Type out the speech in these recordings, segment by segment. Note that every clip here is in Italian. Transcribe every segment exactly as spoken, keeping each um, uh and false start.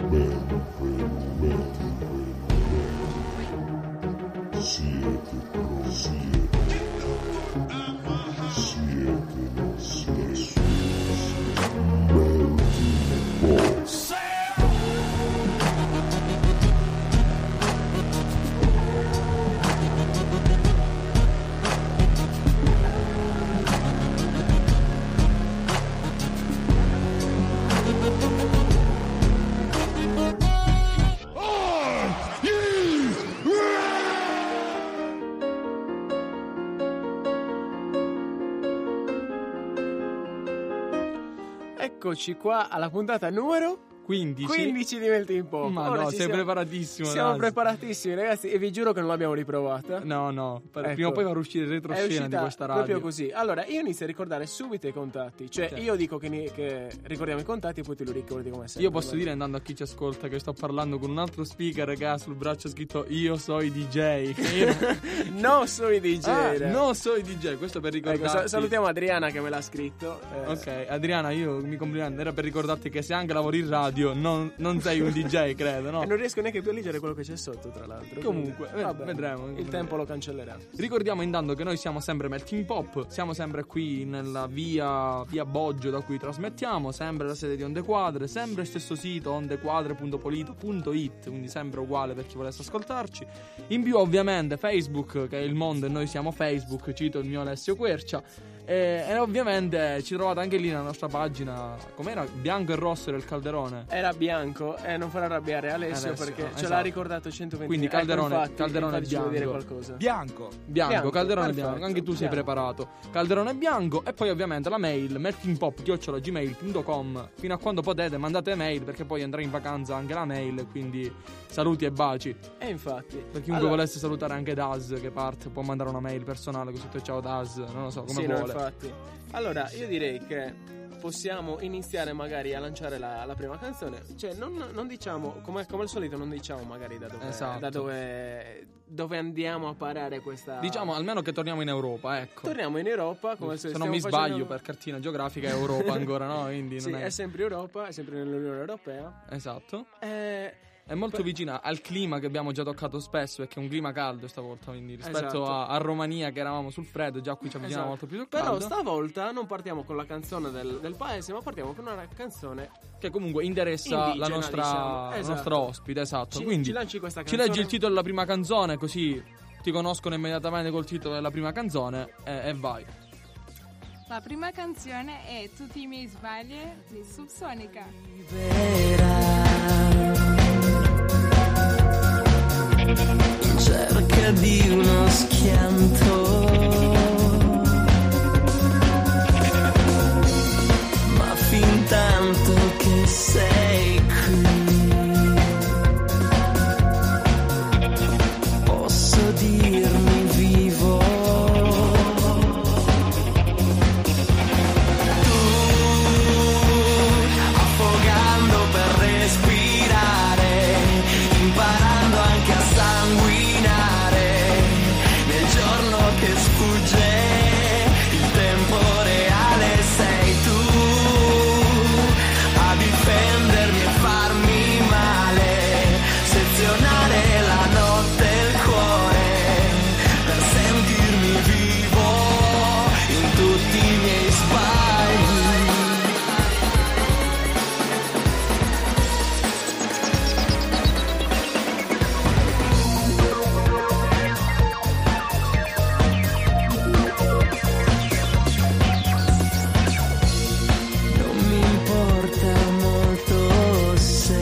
Eccoci qua alla puntata numero quindici quindici di Melting Pop. Ma Ora no, ci sei siamo, preparatissimo. Siamo Nasi. preparatissimi, ragazzi, e vi giuro che non l'abbiamo riprovata. No, no, per, ecco. prima o poi farà uscire il retroscena di questa radio. Proprio così. Allora, io inizio a ricordare subito i contatti. Cioè, Okay. io dico che, ne- che ricordiamo i contatti e poi te lo ricordi come sempre. Io posso dire, andando a chi ci ascolta, che sto parlando con un altro speaker che ha sul braccio scritto "Io so i D J". Io... No, so i D J. ah, no, so i D J, questo per Ecco, ricordarti. sa- salutiamo Adriana che me l'ha scritto. Eh, Ok, Adriana, io mi complimento, era per ricordarti che se anche lavori in radio non, non sei un D J, credo, no? E non riesco neanche più a leggere quello che c'è sotto, tra l'altro. Comunque, quindi, vabbè, vedremo. Il tempo lo cancellerà. Ricordiamo intanto che noi siamo sempre Melting Pop, siamo sempre qui nella via, via Boggio da cui trasmettiamo, sempre la sede di Onde Quadre, sempre il stesso sito ondequadre punto polito punto it, quindi sempre uguale per chi volesse ascoltarci. In più ovviamente Facebook, che è il mondo e noi siamo Facebook, cito il mio Alessio Quercia. E, e ovviamente ci trovate anche lì nella nostra pagina, com'era? Bianco e rosso era il calderone. Era bianco e non farà arrabbiare Alessio, Alessio, perché no, ce esatto. l'ha ricordato centoventi. Quindi ecco, calderone, infatti, calderone infatti ci vuoi dire bianco. qualcosa. Bianco. Bianco, Bianco, calderone perfetto, bianco, anche tu sei bianco. preparato. Calderone bianco e poi ovviamente la mail meltingpop chiocciola gmail punto com. Fino a quando potete mandate mail, perché poi andrà in vacanza anche la mail, quindi saluti e baci. E infatti. Per chiunque Allora, volesse salutare anche Daz che parte, può mandare una mail personale con scritto ciao Daz, non lo so, come sì, no, vuole. infatti. Allora, io direi che possiamo iniziare magari a lanciare la, la prima canzone. Cioè, non, non diciamo, come, come al solito, non diciamo magari da dove, Esatto. da dove, dove andiamo a parare questa. Diciamo almeno che torniamo in Europa, ecco. Torniamo in Europa, come al Se solito. non mi stiamo facendo- sbaglio, per cartina geografica è Europa ancora, no? Quindi Sì, non è... è... sempre Europa, è sempre nell'Unione Europea. Esatto. Eh, È molto Per- vicina al clima che abbiamo già toccato spesso, perché è un clima caldo stavolta, quindi rispetto Esatto. a, a Romania che eravamo sul freddo, già qui ci avviciniamo esatto. molto più sul Però caldo. stavolta non partiamo con la canzone del, del paese, ma partiamo con una canzone. Che comunque interessa Indigena, la nostra, diciamo. la Esatto. nostra ospite, esatto. Ci, Quindi ci lanci questa ci canzone. leggi il titolo della prima canzone, così ti conoscono immediatamente col titolo della prima canzone e, e vai. La prima canzone è Tutti i miei sbagli di Subsonica. In cerca di uno schianto, ma fin tanto che sei qui, posso dirmi vivo. Tu, affogando per respirare, imparando anche a sanguinare, nel giorno che sfugge il tempo reale sei tu, a difendermi e farmi male, sezionare la notte e il cuore, per sentirmi vivo in tutti i miei sbagli. Non mi importa molto se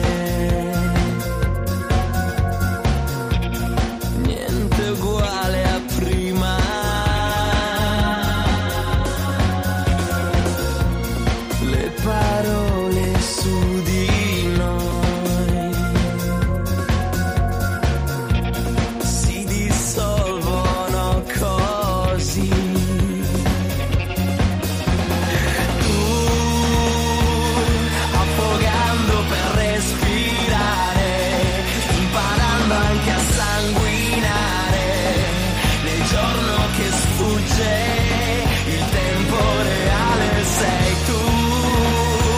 niente uguale a prima. Le parole su di noi si dissolvono così. Tu, affogando per respirare, imparando anche a sanguinare, nel giorno che sfugge il tempo reale sei tu,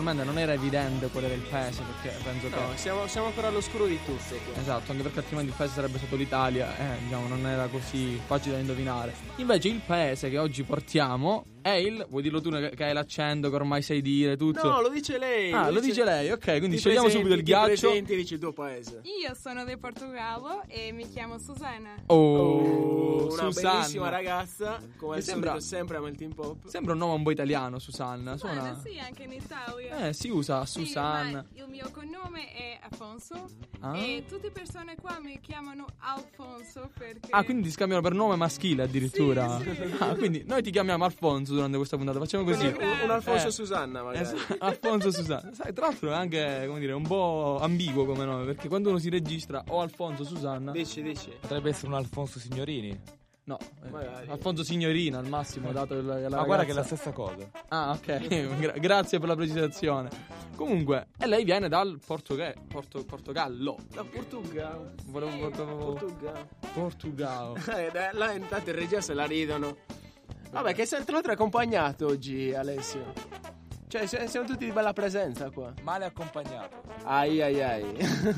probabilmente non era evidente qual era il paese, perché penso No, che siamo, siamo ancora all'oscuro di tutto qua. esatto, anche perché altrimenti il paese sarebbe stato l'Italia, eh, diciamo, non era così facile da indovinare. Invece il paese che oggi portiamo è il, vuoi dirlo tu che hai l'accento che ormai sai dire tutto? No, lo dice lei. Ah, lo dice lei, ok, quindi Ti scegliamo presenti, subito il ti ghiaccio. presenti, dici il tuo paese. Io sono di Portogallo e mi chiamo Susanna. Oh, Una Susanna. bellissima ragazza, come Mi al sembra- solito, sempre a Melting Pop. Sembra un nome un po' italiano, Susanna. Susanna, Suona... sì, anche in Italia. Eh, si usa Sì, Susanna. ma il mio cognome è Afonso Ah. e tutte le persone qua mi chiamano Alfonso perché... Ah, quindi ti scambiano per nome maschile addirittura. Sì, sì. Ah, quindi noi ti chiamiamo Alfonso durante questa puntata. Facciamo così. Quindi un, un Alfonso Eh. Susanna, magari. Esatto, Alfonso Susanna. Sai, tra l'altro è anche, come dire, un po' ambiguo come nome, perché quando uno si registra o Alfonso Susanna. Dici, dici. Potrebbe essere un Alfonso Signorini. No, eh, Magari. Alfonso Signorina al massimo, dato il, la Ma ragazza. guarda che è la stessa cosa. Ah, ok. Gra- grazie per la precisazione. Comunque, e lei viene dal Portoga- Porto- Portogallo. La Portugal. Volevo volevo- Portugal. Portogallo. Eh, dai, là intanto in regia se la ridono. Vabbè, che sei tra l'altro accompagnato oggi, Alessio. Cioè, se- siamo tutti di bella presenza qua. Male accompagnato. Ai ai ai.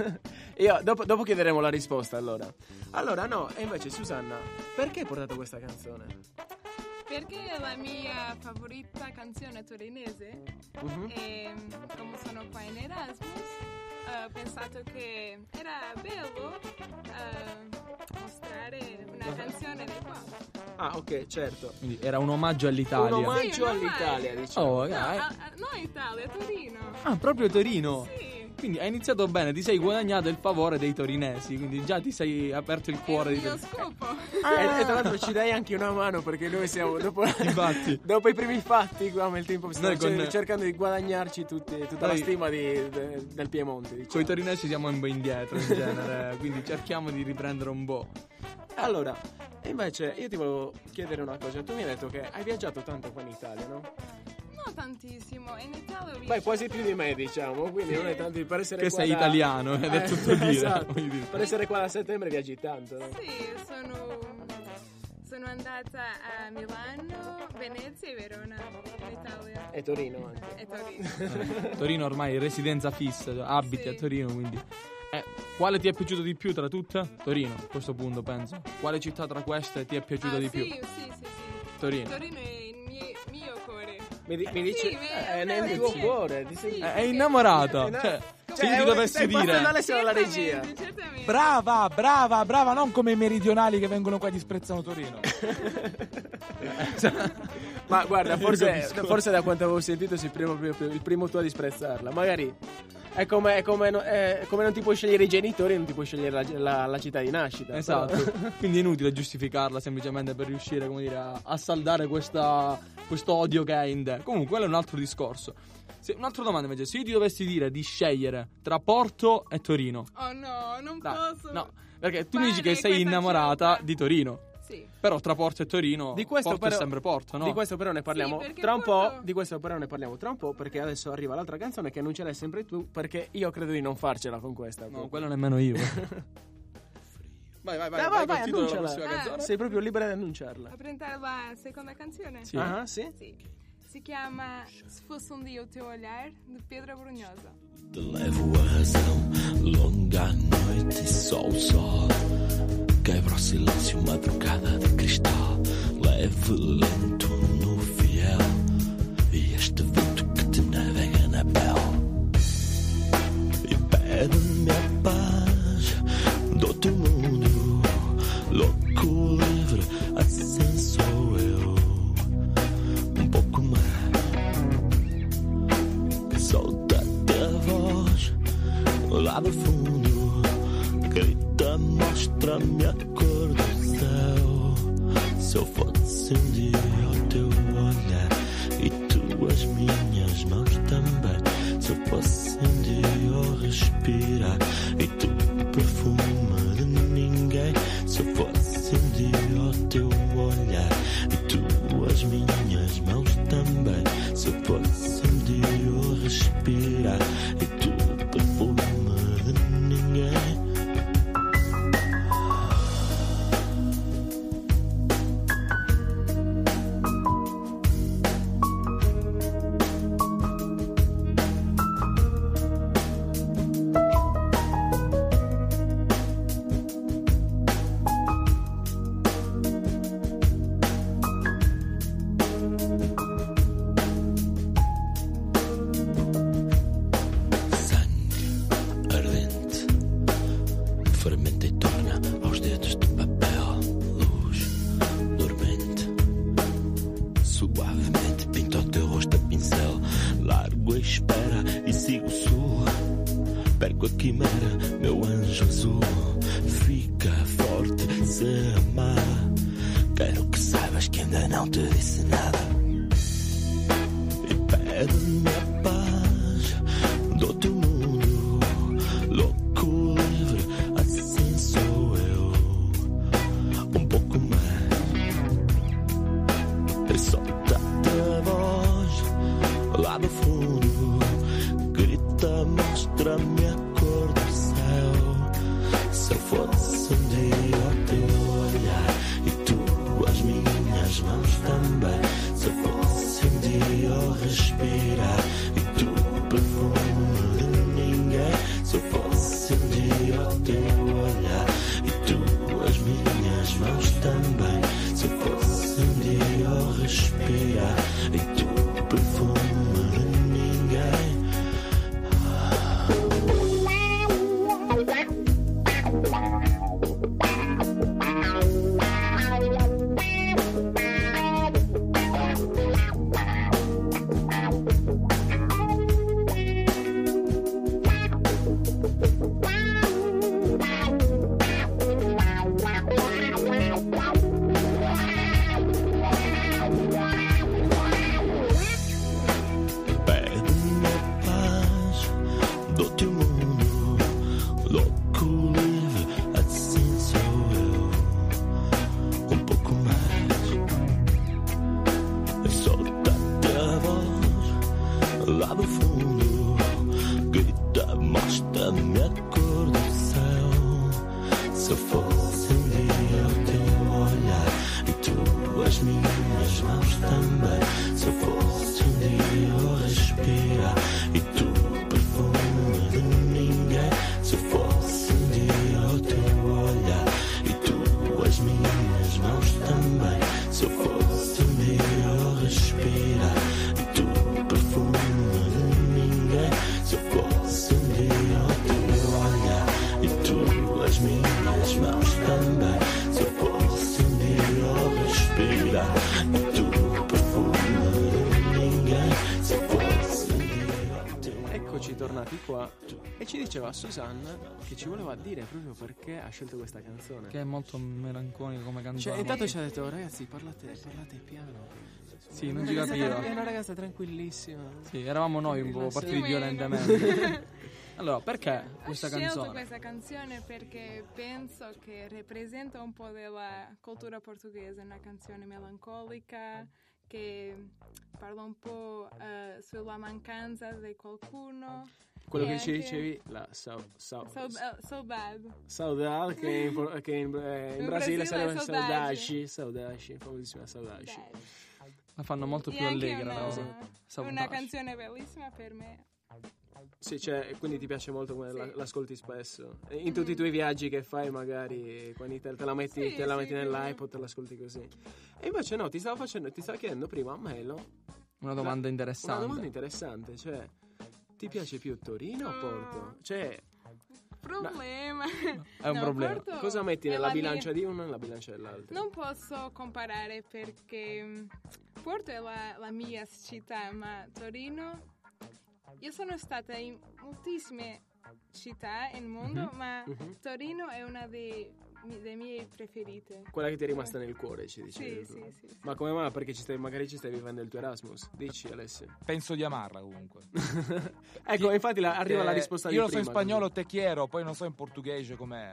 Io dopo, dopo chiederemo la risposta allora. Allora no, e invece Susanna, perché hai portato questa canzone? Perché è la mia favorita canzone torinese Mhm. e come sono qua in Erasmus ho pensato che era bello eh, mostrare una canzone di qua. Ah, ok, certo. Quindi era un omaggio all'Italia. Un omaggio Sì, un omaggio. all'Italia, diciamo. Oh, No, dai. a- a- non Italia, Torino. Ah, proprio Torino. Sì. Quindi hai iniziato bene, ti sei guadagnato il favore dei torinesi, quindi già ti sei aperto il cuore È di il mio Torino. scopo. E, e tra l'altro ci dai anche una mano perché noi siamo dopo, Infatti. dopo i primi fatti qua nel tempo stiamo Noi con- cer- cercando di guadagnarci tutti, tutta la Noi- stima di- de- del Piemonte, Con diciamo. i torinesi siamo un po' indietro in genere, quindi cerchiamo di riprendere un po'. Allora, e invece io ti volevo chiedere una cosa. Tu mi hai detto che hai viaggiato tanto qua in Italia, no? Non tantissimo. In Italia ho Beh, visto- quasi più di me, diciamo, quindi non è tanto per essere Che qua sei da- italiano, ed è tutto dire, esatto. voglio dire. Per essere qua da settembre viaggi tanto, no? Sì, sono, sono andata a Milano, Venezia e Verona in Italia. E Torino anche. E Torino. Torino ormai è residenza fissa, abiti Sì. a Torino, quindi... Eh, quale ti è piaciuto di più tra tutte? Torino, a questo punto penso. Quale città tra queste ti è piaciuta Ah, di sì, più? sì, sì, sì. Torino. Torino è il mio, mio cuore. Mi, di- mi dice, Sì, è è nel vero, tuo sì. cuore. Ti sei- Sì. Eh, È innamorata, Eh, no. cioè, Cioè, se io ti eh, dovessi stai dire... passando Alessio alla regia. Certamente, certamente. Brava, brava, brava, non come i meridionali che vengono qua e disprezzano Torino. Ma guarda, forse, capisco. forse da quanto avevo sentito sei il primo, il primo tu a disprezzarla. Magari è come, è come no- è come non ti puoi scegliere i genitori, non ti puoi scegliere la, la- la città di nascita. Esatto, Però- quindi è inutile giustificarla semplicemente per riuscire, come dire, a, a saldare questa, questo odio che hai in te. Comunque, quello è un altro discorso. Se, un'altra domanda invece, se io ti dovessi dire di scegliere tra Porto e Torino, Oh no, non dai, posso. no, perché tu mi Bene, dici che sei questa innamorata scelta. di Torino, Sì. però tra Porto e Torino, Di questo Porto però- è sempre Porto, no? Di questo però ne parliamo Sì, perché tra un Porto- po'. Di questo però ne parliamo tra un po', perché adesso arriva l'altra canzone che annuncerai sempre tu, perché io credo di non farcela con questa. No, quello nemmeno io. Vai, vai, vai, Dai, vai, vai, col titolo della annunciala. prossima Ah. canzone. Sei proprio libera di annunciarla. A presentare la seconda canzone? Sì. Ah, sì? Sì. Si chiama Se Fosse Um Dia o Teu Olhar, de Pedro Brunhosa. Te levo a razão, longa noite e só o sol quebra o silêncio, madrugada de cristal, leve, lento no fiel, e este vento que te navega na pele, e pede-me a paz do teu mundo, louco, livre, assim sou eu, um pouco mais. Solta a voz lá do fundo, grita, mostra-me a cor do céu. Se eu fosse um dia ao teu olhar e tu as minhas mãos também, se eu fosse um dia ao respirar e tu perfume de ninguém, se eu fosse um dia ao teu olhar e tu as minhas mãos também, se eu fosse um dia ao respirar e tu perfume de ninguém. tua quimera, meu anjo azul. Fica forte se amar. Quero que saibas que ainda não te disse nada. E pede-me a paz, dou-te o mundo, louco, livre, assim sou eu. Um pouco mais. E solta-te a voz lá do fundo, grita, mostra-me a cor do céu. Se eu fosse um dia o teu olhar e tu as minhas mãos também. Se eu fosse um dia o respirar e tu o perfume de ninguém. Se eu fosse um dia o teu olhar e tu as minhas mãos também. Se eu fosse um dia o respirar e tu o perfume de ninguém. Susanna che ci voleva dire proprio perché ha scelto questa canzone, che è molto melanconica come canzone. Cioè, intanto ci ha detto ragazzi parlate, parlate piano. Sì, non ci capiva. È una ragazza tranquillissima. Sì, eravamo noi un po' partiti violentemente. Allora, perché questa Ho canzone? Ho scelto questa canzone perché penso che rappresenta un po' della cultura portoghese, una canzone melancolica che parla un po' uh, sulla mancanza di qualcuno. Quello e che ci anche... dicevi, la sau, sau, so, uh, saudade. Saudade, che in, che in, eh, in In Brasile Brasile sarebbe è saudade, saudade, famosissima saudade. La fanno molto E più anche allegra. una, No? una canzone bellissima per me. Sì, cioè, quindi ti piace molto come Sì. la, l'ascolti spesso. In tutti i tuoi viaggi che fai, magari quando te, te la metti, Sì, te la sì, metti sì. nell'iPod, te l'ascolti così. E invece no, ti stavo facendo, ti stavo chiedendo prima a Melo Una domanda una interessante. domanda interessante, cioè ti piace più Torino o Porto? Cioè, Problema. È un No, problema. Porto cosa metti è nella la mia- bilancia di uno e nella bilancia dell'altro? Non posso comparare perché mm, Porto è la, la mia città, ma Torino... Io sono stata in moltissime città nel mondo, ma Mhm. Torino è una dei, dei miei preferite. Quella che ti è rimasta nel cuore, ci dicevi. Sì, tu. sì, sì, sì. Ma come mai? Perché ci stai, magari ci stai vivendo il tuo Erasmus? Dici, Alessio. Penso di amarla comunque. Ecco, infatti la- arriva Eh, la risposta di Io lo so prima. in spagnolo te quiero, poi non so in portoghese com'è.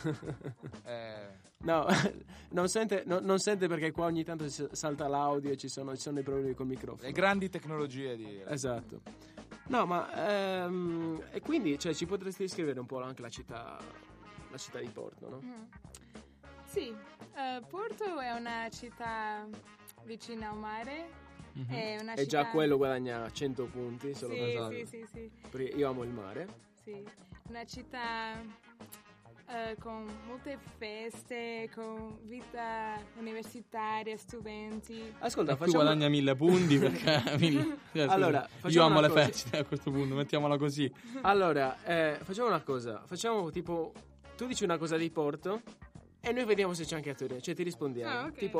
eh, No, non sente, no- non sente perché qua ogni tanto si salta l'audio e ci sono, ci sono dei problemi col microfono. le grandi tecnologie di... Esatto. No, ma ehm, e quindi cioè, ci potresti descrivere un po' anche la città, la città di Porto, no? Mm. Sì, eh, Porto è una città vicina al mare. Mhm. È una E città... già quello guadagna cento punti, solo Sì, per sì, sì, sì, perché io amo il mare. sì. Una città eh, con molte feste, con vita universitaria, studenti. Ascolta, E qui facciamo guadagna mille punti perché mille- eh, Allora, scusa, io facciamo amo una le cosa. feste a questo punto, mettiamola così. Allora, eh, facciamo una cosa. Facciamo tipo tu dici una cosa di Porto e noi vediamo se c'è anche a Torino, cioè ti rispondiamo. Ah, ok. Tipo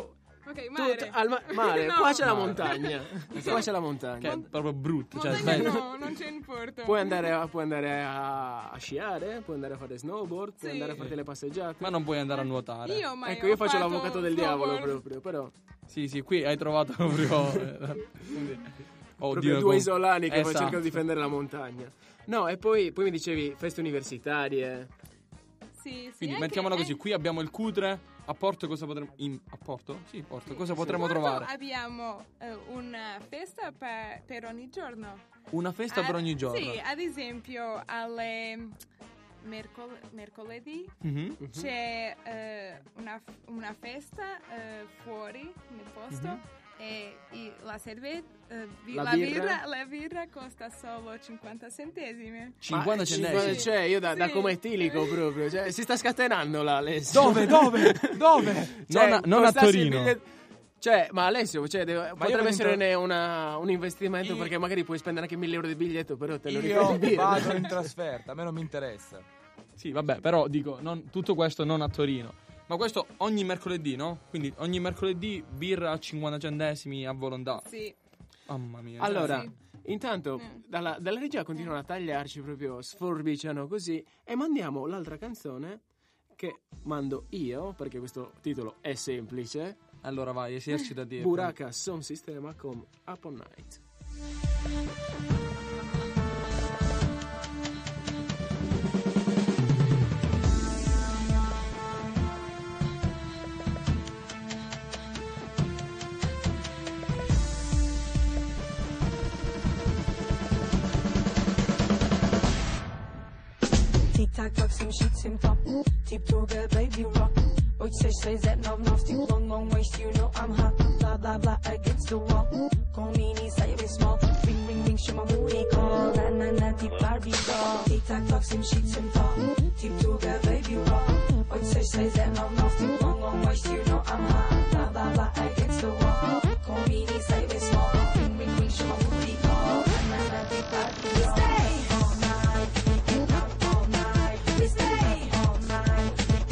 Ok, mare. Tut- al ma- mare, No. qua c'è la Mare. montagna. Qua c'è la montagna. Che è proprio brutto. Cioè, Montagna smetti. no, non c'è in porto. Puoi andare, a, puoi andare a, a sciare, puoi andare a fare snowboard, puoi Sì. andare a farti le passeggiate. Ma non puoi andare a nuotare. Io mai Ecco, ho io faccio fatto l'avvocato del diavolo snowboard. proprio, però Sì, sì, qui hai trovato proprio. Quindi- Oddio, proprio due com- isolani che Esatto. cercano di difendere la montagna. No, e poi, poi mi dicevi feste universitarie. Sì, sì, Quindi anche- mettiamola così, anche- qui abbiamo il Cutre. A Porto cosa potremmo. In... A Porto? Sì, Porto. Cosa potremmo Porto trovare? Abbiamo eh, una festa per, per ogni giorno. Una festa per Ah, ogni giorno. Sì, ad esempio alle mercol- mercoledì Mhm. c'è eh, una, una festa eh, fuori nel posto Mhm. e i- la cerveza, La la, birra? birra, la birra costa solo cinquanta centesimi. cinquanta Ma centesimi. cinquanta Cioè, io da, da Sì. come etilico proprio. Cioè, si sta scatenando là, Alessio. Dove, dove, dove? Cioè, Non a- non a costarsi il Torino. biglietto- Cioè, ma Alessio, cioè, deve- potrebbe io essere dentro- una- un investimento Io- perché magari puoi spendere anche mille euro di biglietto, però te lo Io riprendi. vado in trasferta, a me non mi interessa. Sì, vabbè, però dico, non- tutto questo non a Torino. Ma questo ogni mercoledì, no? Quindi ogni mercoledì birra a cinquanta centesimi a volontà. Sì. Mamma mia. Allora, Sì. intanto Mm. dalla, dalla regia continuano a tagliarci proprio, sforbiciano così e mandiamo l'altra canzone che mando io, perché questo titolo è semplice. allora vai, esercitati. Buraka Sound System con Up All Night. Tic-tac, tock, sim, shit, sim, top. Tiptoe, girl, baby, rock. Ooit zes, twee, zet, naf, naf. Tip, long, long waist, you know I'm hot. Blah, blah, blah, against the wall. Call me, ni, say it small. Ring, ring, ring, show my booty call. Na, na, na, tip, Barbie doll. Tic-tac, tock, sim, shit, sim, top. Tiptoe, girl, baby, rock. Ooit zes, twee, zet, naf, naf. Tip, long, long waist, you know I'm hot. Blah, blah, blah, against the wall. Call me, ni, say it small. Ring, ring, ring, show my booty call. Na, na, na, tip, Barbie doll. Stay all night. Up all night. We stay all night.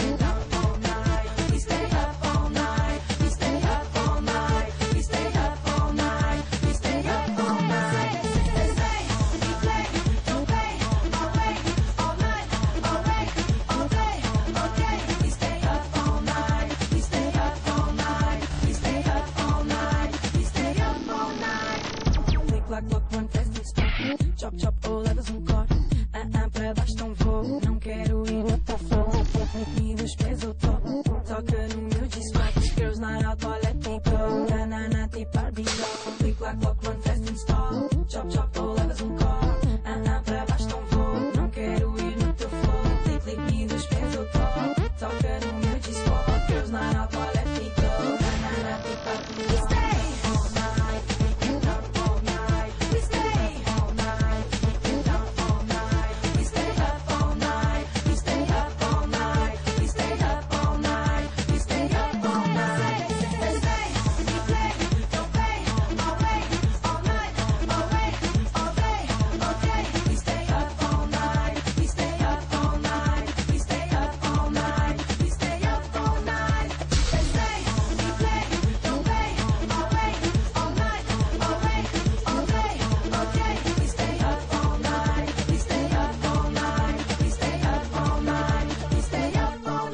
Up all night. We stay up all night. We stay up all night. We stay up all night. We stay up all night. They say we play, don't play, all day, all night, all day, all day, all day. We stay up all night. We stay up all night. We stay up all night. We stay up all night. Click, clack, clock, run fast and stop. Chop, chop, oh, levas um corte. Ah, ah, pra baixo não vou. Não quero ir no tafão. Me dos pés eu toco. Toca no meu disco. Girls night out, toilet people. Na, na, na, tipo Barbie doll. Click, clack, clock, run fast and stop. Chop, chop, oh, levas um corte. Ah, ah, pra baixo não vou. Não quero ir no teu flow. Click, click, me dos pés eu toco. Toca no meu disco. Girls night out, toilet people. Na, na, na, tipo Barbie doll. We stay all night. Up all night. We stay all night. Up all night. We stay up all night. We stay up all night. We stay up all night. We stay up all night. They say we play, don't play, all day, all night, all day, all day, all day. We stay up all night. We stay up all night. We stay up all night. We stay up all night. They say we play, don't play, all day, all night, all day, all day, all day. We stay up all night. We stay up all night. We stay up all night. We stay up all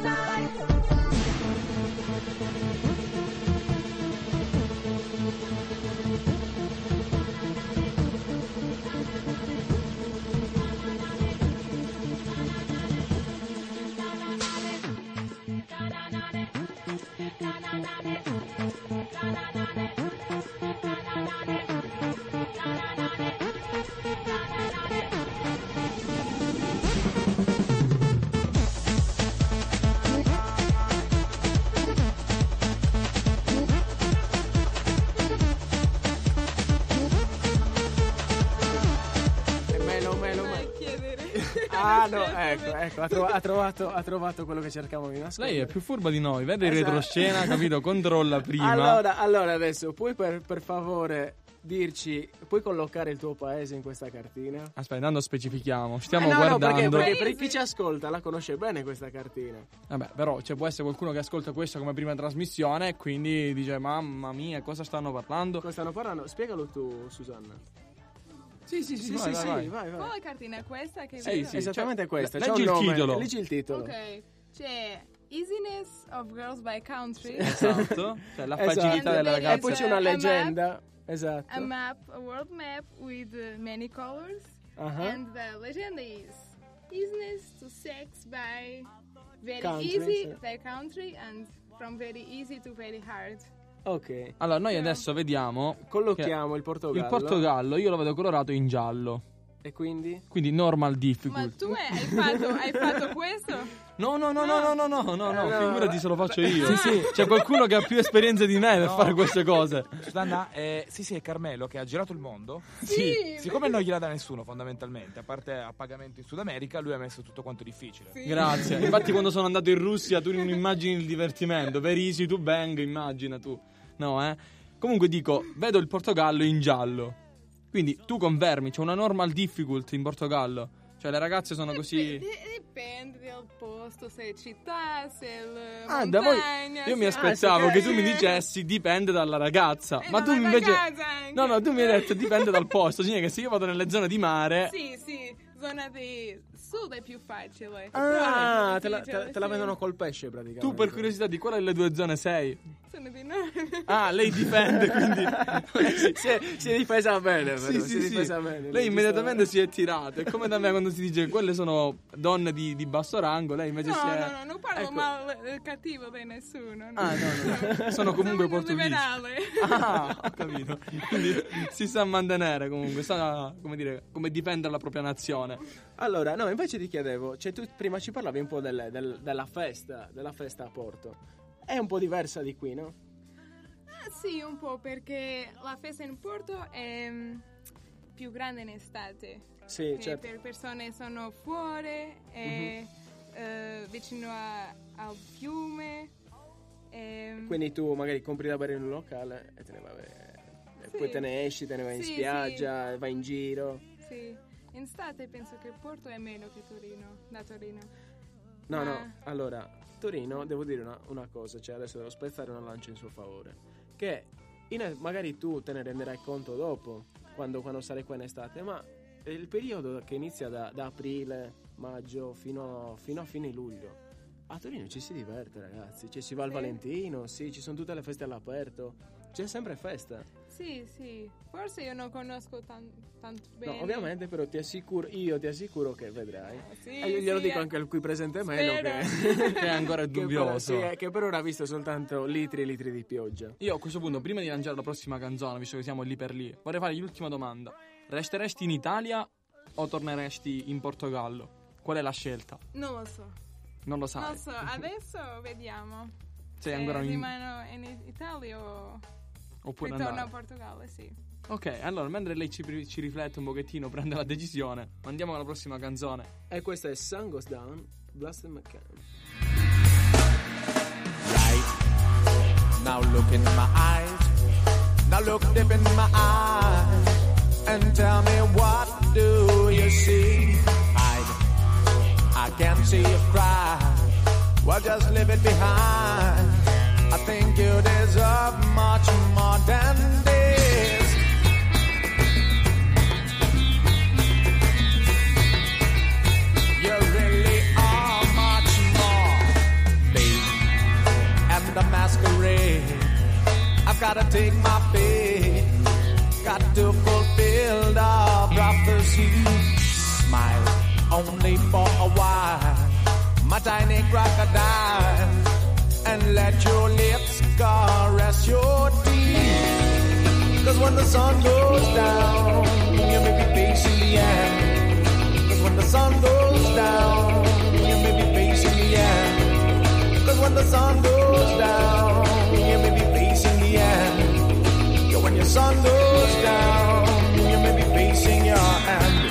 night. E melo, melo, Mai melo. chiedere. Ah no, ecco, ecco, ha, trova- ha trovato, ha trovato quello che cercavamo di nascondere. Lei è più furba di noi, vede in Esatto. retroscena, capito? Controlla prima. Allora, allora adesso, puoi per, per favore dirci, puoi collocare il tuo paese in questa cartina? Aspetta, intanto specifichiamo. Stiamo Eh, no, guardando. no, perché, perché per chi ci ascolta la conosce bene questa cartina. Vabbè, però cioè, può essere qualcuno che ascolta questo come prima trasmissione e quindi dice mamma mia, cosa stanno parlando? Cosa stanno parlando? Spiegalo tu, Susanna. Sì, sì, sì, Sì, vai, sì, vai, sì, vai. vai, vai. Quale cartina è questa che Sì, vedo? sì. Esattamente cioè, questa. le- C'è leggi un il nome. titolo. Leggi il titolo. Ok, c'è Easiness of Girls by Country, Esatto, cioè la Esatto. facilità delle E E ragazze. poi c'è A una map. leggenda. Esatto. a map, a world map with uh, many colors, Uh-huh. and the legend is easiness to sex by very Country, easy sì. by country and from very easy to very hard. Ok. Allora, noi adesso vediamo Collochiamo che il Portogallo. il Portogallo, io lo vedo colorato in giallo. E quindi? Quindi normal Ma difficult. tu hai fatto, hai fatto questo? No, no, no, no, no, no, no, no, no, No. figurati se lo faccio io. Sì, sì. C'è qualcuno che ha più esperienza di me per No. fare queste cose. Susanna, eh, sì, sì, è Carmelo che ha girato il mondo. Sì. Siccome non gliela dà nessuno, fondamentalmente, a parte a pagamento in Sud America, lui ha messo tutto quanto difficile. Sì. Grazie. Infatti quando sono andato in Russia tu non immagini il divertimento. Very easy to bang, immagina tu. No, eh. Comunque dico, vedo il Portogallo in giallo. Quindi tu confermi, c'è una normal difficult in Portogallo. Cioè le ragazze sono così. Dip- Dipende dal posto, se è città, se è il Ah, da voi. montagna. Io mi se- aspettavo Ah, sì, che sì. tu mi dicessi dipende dalla ragazza. Eh, Ma tu dalla invece. ragazza anche. No, no, tu mi hai detto dipende dal posto. Significa che se io vado nelle zone di mare. Sì, sì, zona di sud è più facile. Ah, Però è te la, difficile, te- te la sì. vendono col pesce praticamente. Tu per curiosità di quale delle due zone sei? Sono di noi. Ah, lei difende quindi. si, è, si è difesa bene, però. Sì, si sì, è sì. difesa bene. Lei immediatamente si è tirata. È come da me quando si dice quelle sono donne di, di basso rango. Lei invece No, si è. no, no, non parlo Ecco. male eh, cattivo di nessuno. No. Ah, no, no. Sono comunque Sono portoghesi. liberale. Ah, ho capito. Quindi si sa mantenere comunque, sa come dire, come difendere la propria nazione. Allora, no, invece ti chiedevo, cioè tu prima ci parlavi un po' del- del- della festa, della festa a Porto. È un po' diversa di qui, no? Ah, sì, un po' perché la festa in Porto è mm, più grande in estate. Sì, Che certo. per persone sono fuori e eh, vicino a- al fiume. E, Quindi tu magari compri da bere in un locale e te ne vai a bere. E Sì. poi te ne esci, te ne vai in Sì, spiaggia, vai in giro. sì, in estate penso che Porto è meno che Torino, da Torino. No, Ah. no, allora, Torino, devo dire una, una cosa, cioè adesso devo spezzare una lancia in suo favore, che in- magari tu te ne renderai conto dopo, quando, quando sarai qua in estate, ma il periodo che inizia da, da aprile, maggio, fino, fino a fine luglio, a Torino ci si diverte, ragazzi, cioè si va al Sì. Valentino, sì, ci sono tutte le feste all'aperto, c'è sempre festa. Sì, sì, forse io non conosco tan- tanto bene. No, ovviamente, però ti assicuro, io ti assicuro che vedrai. Sì, E io glielo sì, dico eh. anche al qui presente meno Spero. che, Che è ancora che per- dubbioso. sì, eh, che per ora ha visto soltanto litri e litri di pioggia. Io a questo punto, prima di lanciare la prossima canzone, visto che siamo lì per lì, vorrei fargli l'ultima domanda. Resteresti in Italia o torneresti in Portogallo? Qual è la scelta? Non lo so, Non lo sai. non so, adesso vediamo. Sei Se ancora in... rimano in Italia o Oppure ritorno andare? a Portogallo, sì. Ok, allora, mentre lei ci, ci riflette un pochettino, prende la decisione, andiamo alla prossima canzone. E questa è Sun Goes Down, Blast and McCann. Right. Now look in my eyes. Now look deep in my eyes. And tell me, what do you see? I, I can't see you cry. Well, just leave it behind. I think you deserve much more than this. You really are much more, babe. And the masquerade, I've gotta take my fate. Got to fulfill the prophecy. Smile only for a while, my tiny crocodile, and let your lips caress your teeth. Cause when the sun goes down, you may be facing the end. Cause when the sun goes down, you may be facing the end. Cause when the sun goes down, you may be facing the end. Yeah, when your sun goes down, you may be facing your end.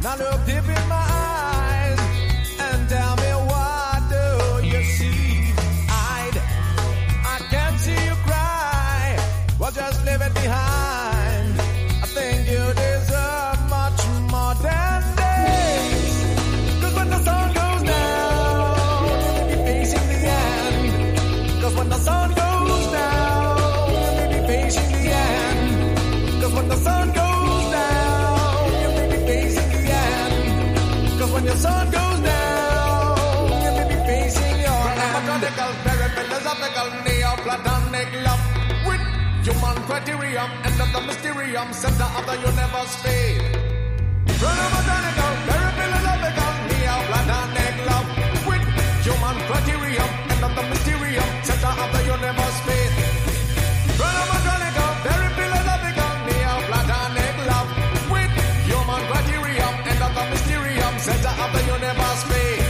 Now look deep in my eyes and tell me what do you see? I, I can't see you cry. Well, just leave it behind. I think you deserve much more than this. 'Cause when the sun goes down, you may be facing the end. 'Cause when the sun goes down, you may be facing the end. 'Cause when the sun goes down, you may be facing the end. 'Cause when your sun goes down, you may be facing your end. Mathematical, very philosophical, Neoplatonic love with human criterion, end of the mysterium, center of the universe space. Chronomechanical, very philosophical, Neoplatonic love with human criterion, end of the mysterium, center of the universe space. Chronomechanical, very philosophical, Neoplatonic love with human criterion, end of the mysterium, center of the universe space.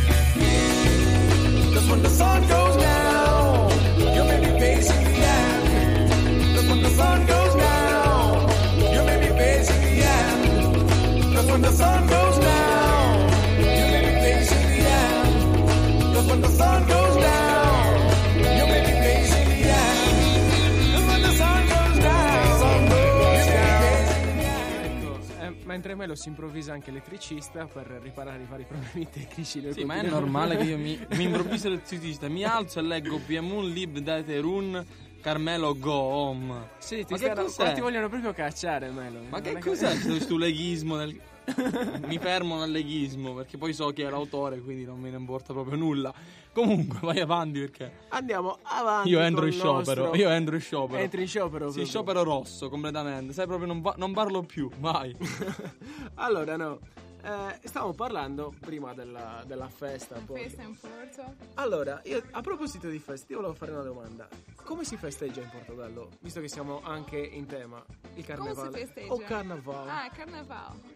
'Cause when the sun goes down, you may be facing the end. 'Cause when the sun goes down, you may be facing the end. 'Cause when the sun goes down, you may be facing the end. 'Cause when the sun goes down, you may be facing the end. 'Cause when the sun goes down, sun goes down. Ecco, eh, mentre Melo si improvvisa anche elettricista per riparare i vari problemi tecnici del Sì, ma è quotidiano. normale che io mi, mi improvviso elettricista, mi alzo e leggo Piemun Lib Date Run Carmelo Go Home. Sì, ti, Ma che stanno- cos'è? ma ti vogliono proprio cacciare, Melo. Ma Non che è cos'è questo leghismo del... Mi fermo nel leghismo perché poi so chi è l'autore, quindi non me ne importa proprio nulla. Comunque vai avanti perché Andiamo avanti. io entro col in sciopero. nostro- Io entro in sciopero. Entri in sciopero Sì, proprio. sciopero rosso completamente. Sai proprio non, va- non parlo più. Vai. Allora, no. Eh, stavamo parlando prima della, della festa. poi. Festa in Porto. Allora, io a proposito di feste, ti volevo fare una domanda. Come si festeggia in Portogallo? Visto che siamo anche in tema, il Come carnevale. si festeggia? O carnaval. Ah, carnaval.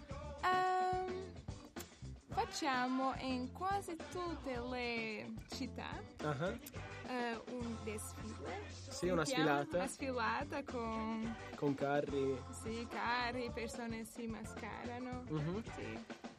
Ehm, facciamo in quasi tutte le città Ah, eh, un desfile. Sì, una Sentiamo, sfilata. Una sfilata con con carri. sì, carri, persone si mascherano. Mhm. Sì.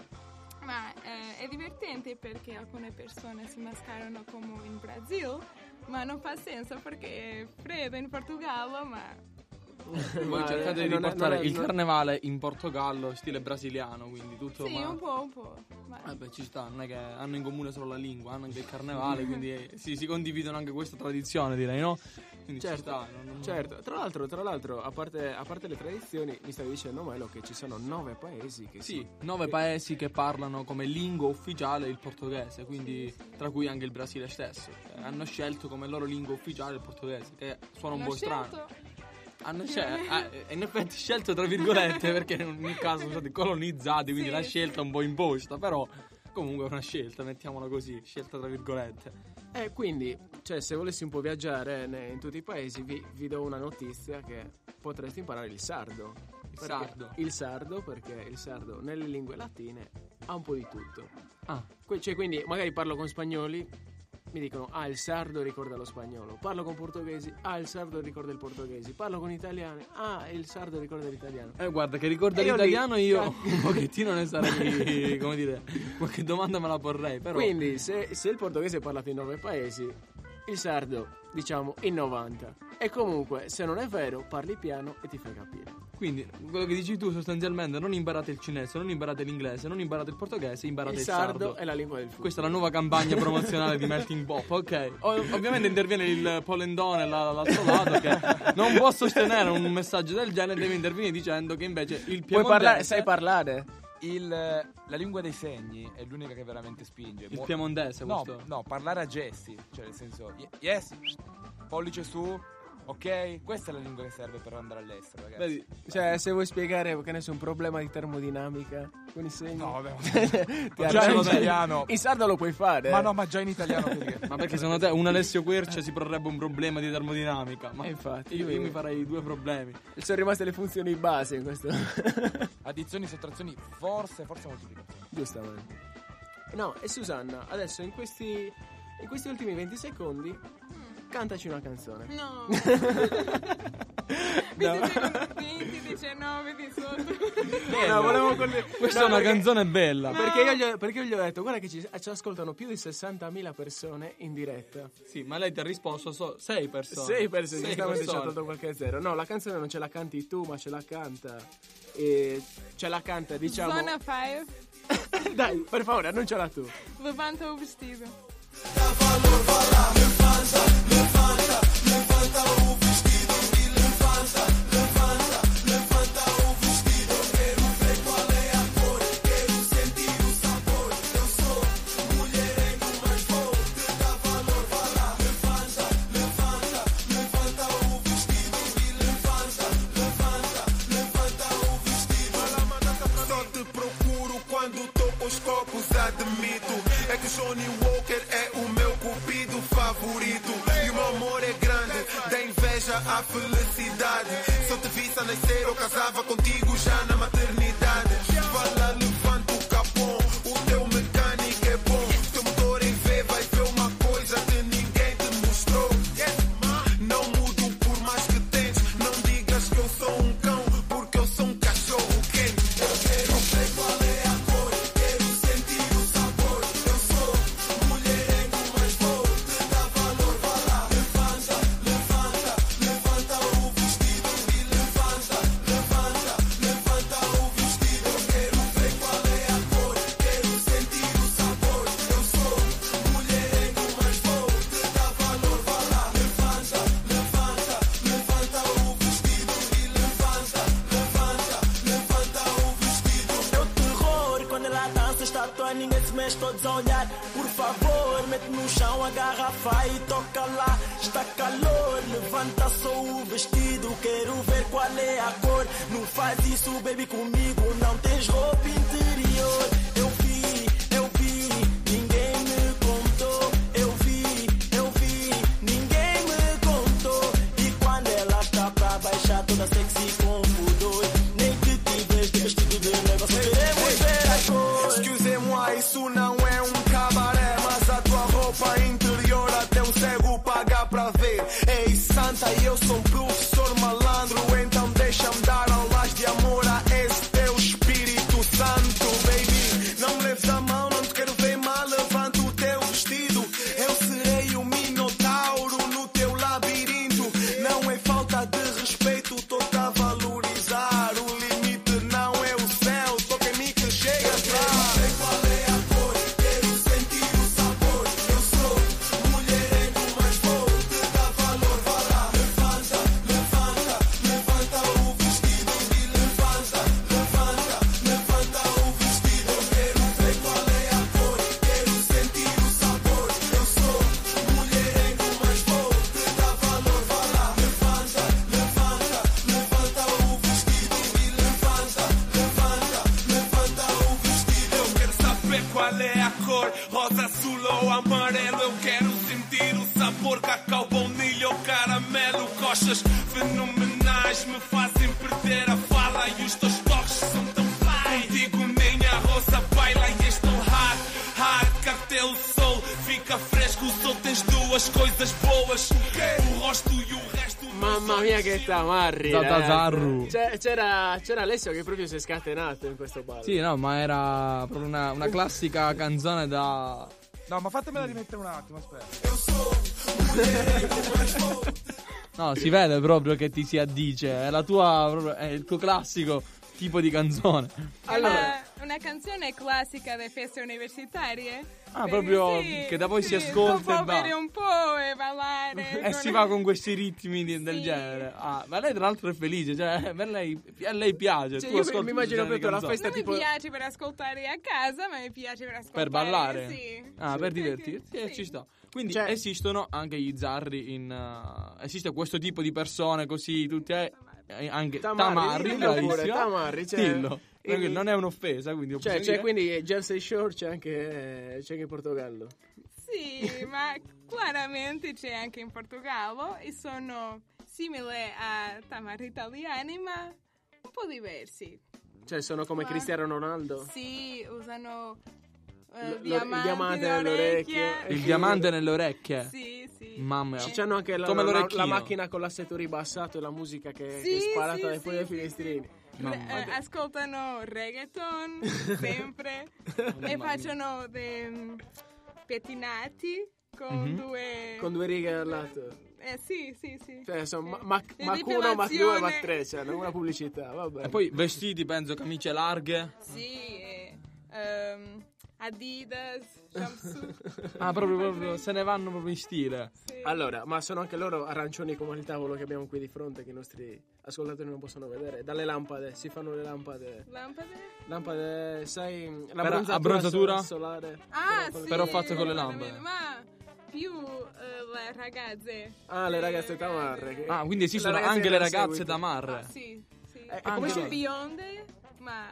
Ma eh, è divertente perché alcune persone si mascherano come in Brasile, ma non fa senso perché è freddo in Portogallo, ma Voi Ma, cercate eh, di non è- riportare non è- il non- carnevale in Portogallo, stile brasiliano, quindi tutto sì, ma... un po', un po'. Ma Vabbè, ci sta, non è che hanno in comune solo la lingua, hanno anche il carnevale, quindi eh, sì, si condividono anche questa tradizione, direi, no? Quindi ci Certo, sta, non- non- certo. Tra l'altro, tra l'altro a, parte, a parte le tradizioni, mi stavi dicendo, Melo, che ci sono nove paesi che Sì, si- nove che- paesi che parlano come lingua ufficiale il portoghese, quindi tra cui anche il Brasile stesso. Cioè, hanno scelto come loro lingua ufficiale il portoghese, che suona un hanno po' strano. scelto Hanno scel- ah, eh, in effetti scelto tra virgolette perché in ogni caso sono stati colonizzati, quindi Sì, la sì. scelta è un po' imposta, però comunque è una scelta, mettiamola così, scelta tra virgolette. Eh, quindi, cioè, se volessi un po' viaggiare ne- in tutti i paesi, vi, vi do una notizia che potresti imparare il sardo. Il Perché- sardo. Il sardo, perché il sardo nelle lingue latine ha un po' di tutto. Ah, Que- cioè, quindi, magari parlo con spagnoli, mi dicono, ah, il sardo ricorda lo spagnolo. Parlo con portoghesi, ah, il sardo ricorda il portoghese. Parlo con italiani, ah, il sardo ricorda l'italiano. eh, guarda, che ricorda E io lì- l'italiano io un pochettino ne sarei, come dire, qualche domanda me la porrei, però... Quindi, se, se il portoghese è parlato in nove paesi, il sardo, diciamo, in novanta. E comunque, se non è vero, parli piano e ti fai capire. Quindi, quello che dici tu sostanzialmente, non imparate il cinese, non imparate l'inglese, non imparate il portoghese, imparate Il il, sardo è la lingua del futuro. Questa è la nuova campagna promozionale di Melting Pop, ok? O- ovviamente interviene il polendone là- dall'altro lato che non può sostenere un messaggio del genere, deve intervenire dicendo che invece il Puoi piemontese... parlare, sai parlare? Il, la lingua dei segni è l'unica che veramente spinge. Il Mo- piemontese, No, questo. no, parlare a gesti, cioè nel senso, ye- yes, pollice su, ok? Questa è la lingua che serve per andare all'estero, ragazzi. Vedi? Cioè, se vuoi spiegare, che ne so, un problema di termodinamica con i segni. No, vabbè, Ti ma già in arrangi. italiano. In sardo lo puoi fare. Ma eh. no, ma già in italiano vedi che- Ma perché secondo te un Alessio Quercia si porrebbe un problema di termodinamica? Ma Eh, infatti, io, lui- io mi farei due problemi. Sono rimaste le funzioni base in questo. addizioni, sottrazioni, forse, forse moltiplicazioni. Giustamente. No, e Susanna, adesso in questi, in questi ultimi venti secondi, cantaci una canzone. no. Mi dicevano venti, diciannove, diciotto. No, volevo con... Questa no, è una perché- canzone bella. Perché io, gli ho, perché io gli ho detto, guarda che ci, ci ascoltano più di sessantamila persone in diretta. Sì, ma lei ti ha risposto so, sei persone. Sei persone, Sei giustamente ci ha persone. dato qualche zero. No, la canzone non ce la canti tu, ma ce la canta. E ce la canta, diciamo. Zona cinque, Dai, per favore, annunciala tu. levanta o vestido. Só te procuro quando toco os copos, admito. É que Johnny Walker é o meu cupido favorito. E o meu amor é grande, da inveja à felicidade. Se eu te visse a nascer, eu casava contigo já na maternidade. Fala, levanta o capão, o teu mecânico é bom. Teu motor em V vai ver uma coisa que ninguém te mostrou. Não mudo por mais que tentes, não digas que eu sou um cão, porque eu sou um cachorro quente. Eu quero ver qual é a cor, quero sentir o sabor. Eu sou mulherengo, mas vou te dar valor. Vá lá, levanta, levanta, levanta o vestido e levanta, levanta, levanta o vestido. Eu quero ver qual é a cor, quero sentir o sabor. Eu sou mulherengo, mas vou te dar valor. Vá lá, levanta, levanta, levanta o vestido e levanta, levanta, levanta o vestido. É o terror quando ela dança, está à toa, ninguém se mexe, todos a olhar. Por favor, mete no chão a garrafa e toca lá. Está calor, levanta só o vestido, quero ver qual é a cor. Não faz isso, baby, comigo, não tens roupa interior. Eu vi, eu vi, ninguém me contou. Eu vi, eu vi, ninguém me contou. E quando ela está pra baixar, toda sexy com pudor. Nem que tiveres de vestido de negócio, queremos ver a cor. Excusez-moi, isso não é um cabaré, mas a tua roupa interior até um cego paga pra ver. Ei, santa, eu sou um professor malandro, então deixa-me dar aulas de amor a esse teu Espírito Santo, baby. Não me leves a mão, não te quero ver mal, levanta o teu vestido. Eu serei o minotauro no teu labirinto. Não é falta de respeito, tô-te a valorizar. O limite não é o céu, toca em mim que chegas lá. Qual é a cor? Quero sentir o sabor. Eu sou mulherengo, mas vou te dar valor. Vá lá, levanta, levanta, levanta o vestido e levanta, levanta, levanta o vestido. Eu quero ver qual é a cor, quero sentir o sabor. Eu sou mulherengo, mas vou te dar valor. Vá lá, levanta, levanta, levanta o vestido e levanta, levanta, levanta o vestido. Eu quero saber qual é a cor, rosa, azul ou amarelo. Eu quero sentir o sabor, cacau, baunilha ou caramelo. Coxas fenomenais me fazem perder a fala e os teus toques são tão fly. Contigo nem a roça baila e és tão hard, hard, cartel sol, fica fresco, só tens duas coisas boas, o rosto e o resto. Mamma mia che tamarri, Da ragazzi. Tazarru. C'è- C'era, c'era Alessio che proprio si è scatenato in questo ballo. Sì, no, ma era proprio una, una classica canzone da... No, ma fatemela rimettere un attimo, aspetta. No, si vede proprio che ti si addice. È la tua, proprio, è il tuo classico tipo di canzone. Allora, Una, una canzone classica delle feste universitarie. Ah, Perché proprio sì, che da voi si sì, ascolta e un po' va. bere un po' e ballare. E si va con questi ritmi di- del Sì. genere. Ah, ma lei tra l'altro è felice, cioè per lei, a lei piace. Cioè, tu io ascolti mi immagino questo genere proprio la di festa Non mi tipo... piace per ascoltare a casa, ma mi piace per ascoltare. per ballare? Sì. Ah, Sì, per perché- divertirti, eh, sì. ci sta. Quindi Cioè- esistono anche gli zarri in... uh, esiste questo tipo di persone così, tutte... eh, anche Tamarri, tamarri, dillo pure, bravissima. tamarri, cioè- Dillo. Perché non è un'offesa, quindi... Cioè, posso c'è dire. quindi Jersey Shore, c'è anche, c'è anche in Portogallo. Sì, ma chiaramente c'è anche in Portogallo e sono simili a tamari italiani, ma un po' diversi. Cioè, sono come Ma- Cristiano Ronaldo. Sì, usano eh, Lo- diamanti il diamante nelle nelle orecchie. orecchie. Il diamante nelle orecchie. Sì, sì. Mamma mia. C'hanno anche la, Come la- l'orecchino. la macchina con l'assetto ribassato e la musica che, Sì, che è sparata sì, dai fuori dai sì, finestrini. Eh, ascoltano reggaeton sempre e facciano dei mm, pettinati con Mhm. due... Con due righe al lato. Eh, sì, sì, sì. Cioè, sono ma- Mac E Mac uno, Mac due, Mac depilazione. tre, cioè, non una pubblicità, vabbè. E poi vestiti, penso, camicie larghe. Sì, e, ehm, Adidas, jumpsuit. Ah, proprio, proprio, se ne vanno proprio in stile. Sì. Allora, ma sono anche loro arancioni come il tavolo che abbiamo qui di fronte, che i nostri ascoltatori non possono vedere. Dalle lampade, si fanno le lampade. Lampade? Lampade, sai, Per l'abbronzatura abbronzatura? so- solare. Ah, Però- sì. però fatte con le esattamente. lampade. Ma più eh, le ragazze. Ah, le eh, ragazze tamarre. che- Ah, quindi esistono le ragazze anche le che ragazze seguito. tamarre. Ah, sì, sì. Eh, Come come si- bionde, ma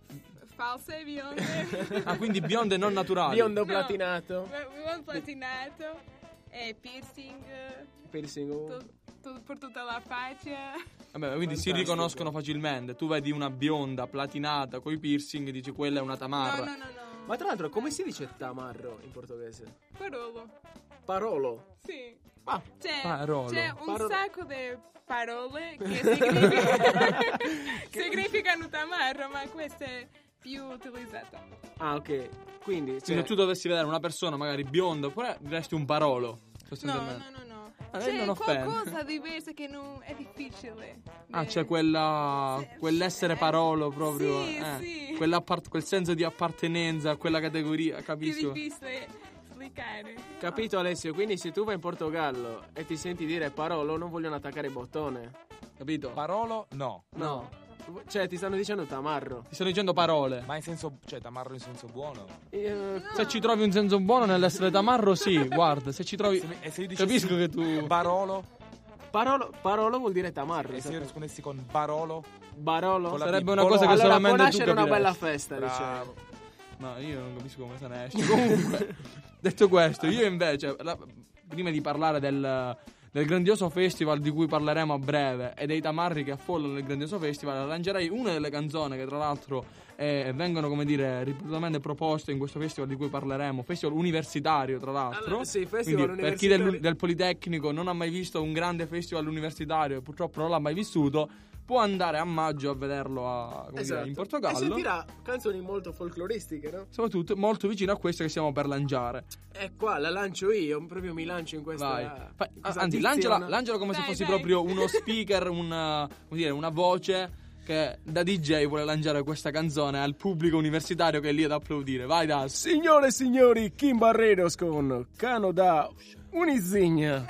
false bionde. Ah, quindi bionde non naturali. Biondo No. platinato. Un platinato e piercing eh, Piercing. tu- tu- per tutta la faccia. Vabbè, quindi si Fantastico. riconoscono facilmente. Tu vedi una bionda platinata con i piercing e dici quella è una No, tamarra. no, no, no. Ma tra l'altro, come si dice tamarro in portoghese? Parolo. Parolo. Sì. Ah, C'è, Parolo. c'è un Parolo. sacco di parole che significa- significano tamarro, ma questa è più utilizzata. ah, ok. Quindi, Se cioè, tu dovessi vedere una persona magari bionda, oppure diresti un parolo. No, sostanzialmente. no, no, no. Ah, lei C'è non offende. qualcosa di diverso che non è difficile. Ah, Eh, c'è quella. Sì. quell'essere parolo proprio. Sì, eh, sì. quell'appart- quel senso di appartenenza a quella categoria, Più capisco. difficile spiegare. capito Alessio? Quindi se tu vai in Portogallo e ti senti dire parolo, non vogliono attaccare il bottone. Capito? Parolo? No. no. Cioè, ti stanno dicendo tamarro. Ti sto dicendo parole. Ma in senso, cioè, tamarro in senso buono? Eh, Se ci trovi un senso buono nell'essere tamarro, sì, guarda, se ci trovi. Se mi- e se io dicessi Capisco che tu. Barolo? Parolo, parolo vuol dire tamarro. E se io esatto. rispondessi con barolo? Barolo. Con la Sarebbe B. una cosa che Allora, solamente può tu nascere una capiresti. bella festa, diciamo. Bravo. No, io non capisco come se ne esce. Comunque, detto questo, io invece, la- prima di parlare del, del grandioso festival di cui parleremo a breve e dei tamarri che affollano il grandioso festival, arrangerei una delle canzoni che tra l'altro eh, vengono, come dire, ripetutamente proposte in questo festival di cui parleremo, festival universitario tra l'altro. Allora, sì, festival Quindi, per chi del, universitario. del Politecnico non ha mai visto un grande festival universitario e purtroppo non l'ha mai vissuto, può andare a maggio a vederlo a, come dire, in E Portogallo. sentirà canzoni molto folcloristiche, no? Soprattutto molto vicino a queste che stiamo per lanciare. E qua la lancio io, proprio mi lancio in questa. Vai. Fa- in questa anzi, dizione. lanciala, lanciala come se Dai, fossi dai. proprio uno speaker, una, come dire, una voce che da D J vuole lanciare questa canzone al pubblico universitario che è lì ad applaudire. Vai, Das. Signore e signori, Kim Barreiros con Cano da Unizigna.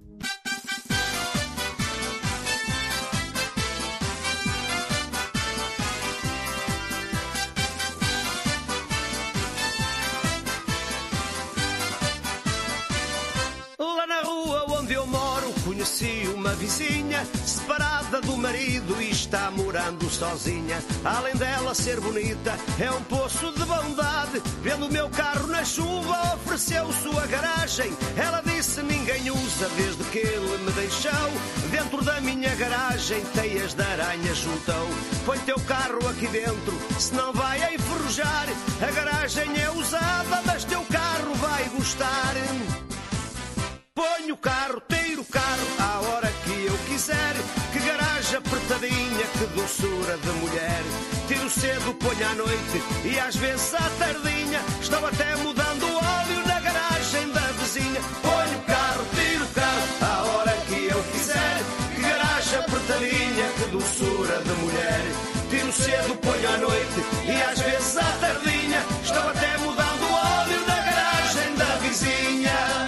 Lá na rua onde eu moro conheci uma vizinha separada do marido e está morando sozinha. Além dela ser bonita, é um poço de bondade. Vendo o meu carro na chuva, ofereceu sua garagem. Ela disse ninguém usa desde que ele me deixou. Dentro da minha garagem teias de aranha juntou. Põe teu carro aqui dentro, senão vai enferrujar. A garagem é usada, mas teu carro vai gostar. Ponho o carro, tiro o carro à hora que eu quiser. Que garagem apertadinha, que doçura de mulher. Tiro cedo, ponho à noite e às vezes à tardinha. Estou até mudando o óleo na garagem da vizinha. Ponho o carro, tiro o carro à hora que eu quiser. Que garagem apertadinha, que doçura de mulher. Tiro cedo, ponho à noite e às vezes à tardinha. Estou até mudando o óleo na garagem da vizinha.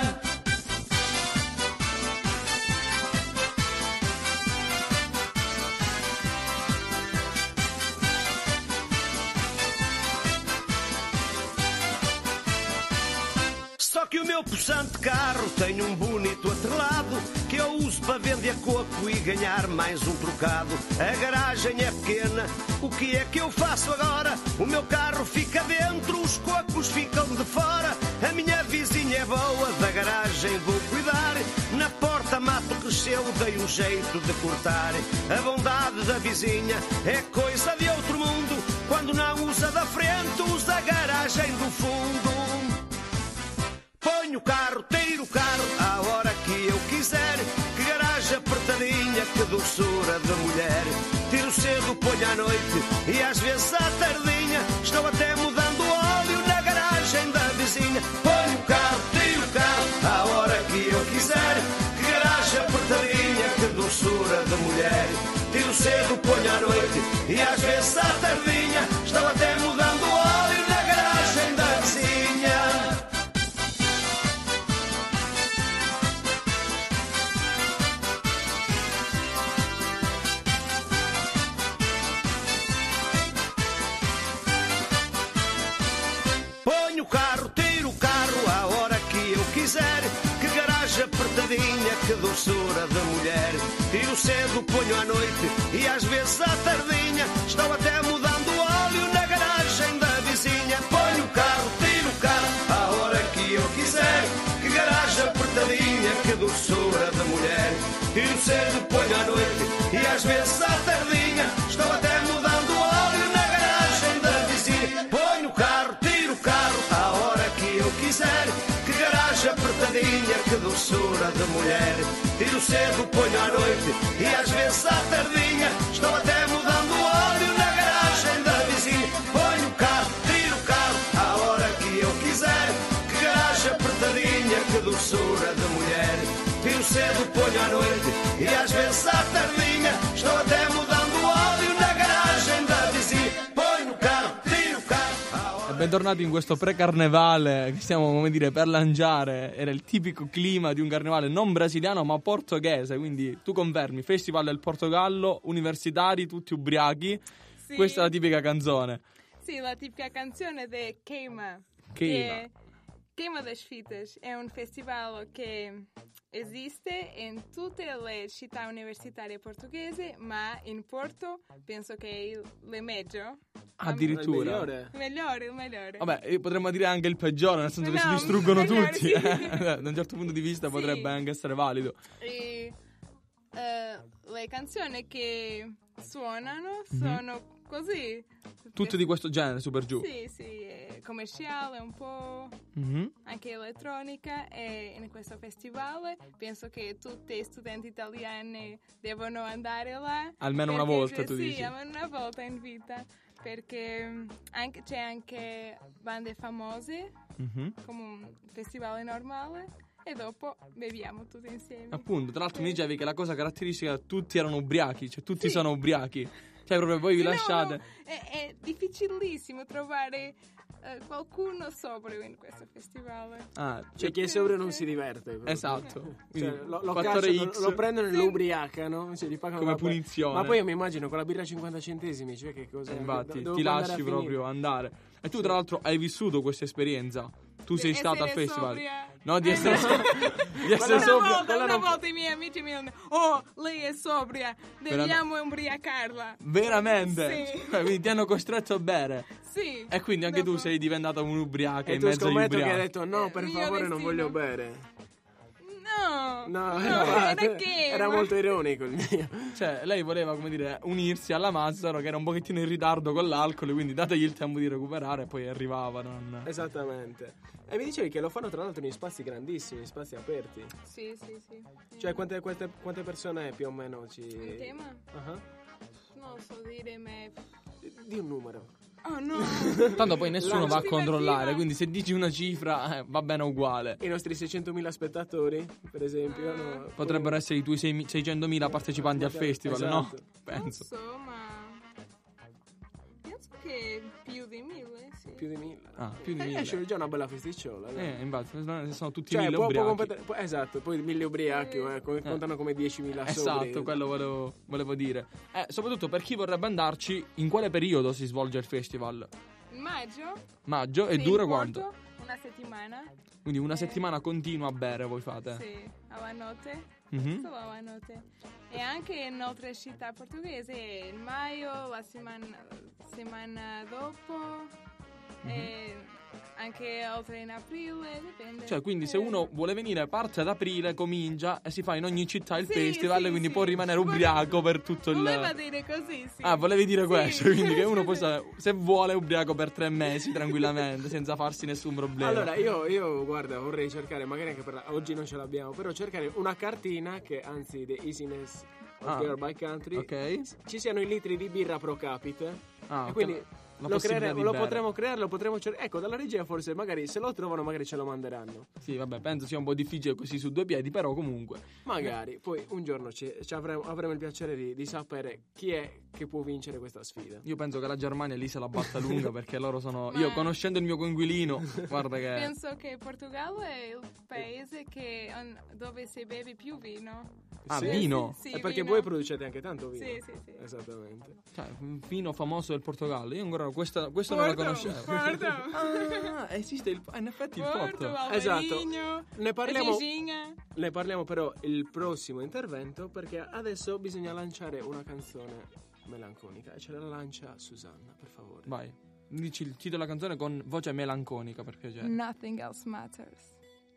Só que o meu possante carro tem um bonito atrelado que eu uso para vender coco e ganhar mais um trocado. A garagem é pequena, o que é que eu faço agora? O meu carro fica dentro, os cocos ficam de fora. A minha vizinha é boa, da garagem vou cuidar. Na porta mato cresceu, dei um jeito de cortar. A bondade da vizinha é coisa de outro mundo. Quando não usa da frente, usa a garagem do fundo. carro, tiro o carro à hora que eu quiser. Que garagem apertadinha, que doçura de mulher. Tiro cedo, ponho à noite e às vezes à tardinha. Estou até mudando o óleo na garagem da vizinha. Ponho o carro, tiro o carro à hora que eu quiser. Que garagem apertadinha, que doçura de mulher. Tiro cedo, ponho à noite e às vezes à tardinha. Estou até mudando o óleo na garagem da vizinha. Ponho o carro, tiro o carro à hora que eu quiser. Que garagem apertadinha, que doçura de mulher. Tiro cedo, ponho à noite e às vezes à tardinha. Estou até mudando o óleo na garagem da vizinha. Ponho o carro, tiro o carro à hora que eu quiser. Que garagem apertadinha, que doçura de mulher. Tiro cedo, ponho à noite e às vezes à tardinha. Estou até mudando o óleo na garagem da vizinha. Ponho o carro, tiro o carro à hora que eu quiser. Que garagem apertadinha, que doçura de mulher. Tiro cedo, ponho à noite e às vezes à tardinha. Estou até mudando o óleo na garagem da vizinha. Ponho o carro, tiro o carro à hora que eu quiser. Que garagem apertadinha, que doçura de mulher. Tiro cedo, ponho à noite e às vezes à tardinha. Estou até mudando o óleo na garagem da vizinha. Ponho o carro, tiro o carro à hora. Bentornati in questo pre-carnevale che stiamo, come dire, per lanciare. Era il tipico clima di un carnevale non brasiliano ma portoghese, quindi tu confermi, Festival del Portogallo, universitari tutti ubriachi. Sì. Questa è la tipica canzone. Sì, la tipica canzone di Queima. Queima. Que Queima das Fitas è un festival che esiste in tutte le città universitarie portoghesi, ma in Porto penso che è il meglio. Addirittura. Il migliore. Il migliore, il migliore. Vabbè, eh, potremmo dire anche il peggiore, nel senso che si No, distruggono migliore, tutti. sì. eh. Da un certo punto di vista Sì. potrebbe anche essere valido. E eh, le canzoni che suonano Mhm. sono così. Tutte di questo genere, super giù. Sì, sì, è commerciale un po', Mhm. anche elettronica, e in questo festival penso che tutti gli studenti italiani devono andare là. Almeno una perché- volta, tu sì, dici. almeno una volta in vita, perché mm, anche- c'è anche bande famose, Mhm. come un festival normale, e dopo beviamo tutti insieme. Appunto, tra l'altro mi Sì. dicevi che la cosa caratteristica, tutti erano ubriachi, cioè tutti Sì. sono ubriachi. Cioè proprio voi vi Sì, no, lasciate. no, è, è difficilissimo trovare eh, qualcuno sobrio in questo festival. Ah, Cioè chi è sobrio non si diverte. proprio. esatto. Cioè, Quindi, lo, lo, fattore cacciano, X lo prendono e Sì. lo ubriacano, cioè, gli pagano come la- punizione. Ma poi io mi immagino con la birra a cinquanta centesimi, cioè che cosa. Eh, infatti, dove ti può andare lasci a finire? proprio andare. E tu, tra l'altro, hai vissuto questa esperienza. Tu sei Di stata al essere festival. sobria. No, di Eh, essere, no. so- di essere Una sobria. volta, quella una non- volta i miei amici mi hanno detto: oh, lei è sobria, dobbiamo ubriacarla. Veramente? Sì. Cioè, quindi ti hanno costretto a bere. Sì. E quindi anche tu Dopo- sei diventata un'ubriaca E in tu mezzo agli scommetto che hai ubriachi. detto no, Eh, per mio favore non destino. voglio bere. No, No, no, era, era che era molto ironico il mio. Cioè, lei voleva, come dire, unirsi alla Mazzaro che era un pochettino in ritardo con l'alcol, quindi dategli il tempo di recuperare e poi arrivava. Non... Esattamente. E mi dicevi che lo fanno tra l'altro in spazi grandissimi, spazi aperti. Sì, sì, sì. Cioè quante, quante, quante persone più o meno ci... Il tema? Ah, Non so dire, ma... di un numero. Oh no! Tanto poi nessuno La va a stimativa. controllare, quindi se dici una cifra eh, va bene uguale. I nostri seicentomila spettatori, per esempio. No? Potrebbero essere i tuoi sei- seicentomila partecipanti al festival, no? Esatto. Non Penso. so, ma... Penso che più di mille, sì. Più di mille. Ah, più di Eh, mille. esce già una bella festicciola. dai. Eh, infatti, se sono tutti Cioè, mille può, può ubriachi. competere- può- esatto, poi mille ubriachi, eh, co- contano come diecimila sobri. Esatto, quello volevo, volevo dire. Eh, soprattutto per chi vorrebbe andarci, in quale periodo si svolge il festival? Maggio? Maggio e sì, dura in quanto? Porto, una settimana. Quindi una Eh. settimana continua a bere voi fate? Sì, alla notte. Mhm. Solo alla notte. E anche in altre città portoghesi, in maggio, la settimana, settimana dopo, Mhm. e anche oltre in aprile, dipende. Cioè, quindi se uno vuole venire, parte ad aprile, comincia e si fa in ogni città il Sì, festival, sì, quindi sì. può rimanere ubriaco per tutto il... Voleva dire così, sì. Ah, volevi dire Sì. questo, quindi che uno poi sa- se vuole ubriaco per tre mesi tranquillamente, senza farsi nessun problema. Allora, io, io, guarda, vorrei cercare, magari anche per la, oggi non ce l'abbiamo, però cercare una cartina che, anzi, The Easiness of Ah, Girl by Country, ok. ci siano i litri di birra pro capite. Ah, e ok. quindi La lo, possibilità creere- di lo bere. potremo creare, lo potremo cercare. Ecco, dalla regia forse, magari se lo trovano, magari ce lo manderanno. Sì, vabbè, penso sia un po' difficile così su due piedi, però comunque. Magari, poi un giorno ci, ci avremo, avremo il piacere di, di sapere chi è che può vincere questa sfida. Io penso che la Germania lì se la batta lunga perché loro sono... Ma- Io conoscendo il mio coinquilino, guarda che... Penso che Portogallo è il paese che, on- dove si beve più vino. Ah, Sì. vino? Sì, È perché vino. voi producete anche tanto vino. Sì, sì, sì. Esattamente. Cioè, un vino famoso del Portogallo. Io ancora questa, questo non la Porto, conoscevo. Porto. Ah, esiste il... ah, in effetti il Porto, Porto. Esatto. Alvarinho, Ne parliamo, Viginha. ne parliamo però il prossimo intervento, perché adesso bisogna lanciare una canzone melanconica e ce la lancia Susanna, per favore. Vai, dici il titolo della canzone con voce melanconica, per piacere. Nothing else matters.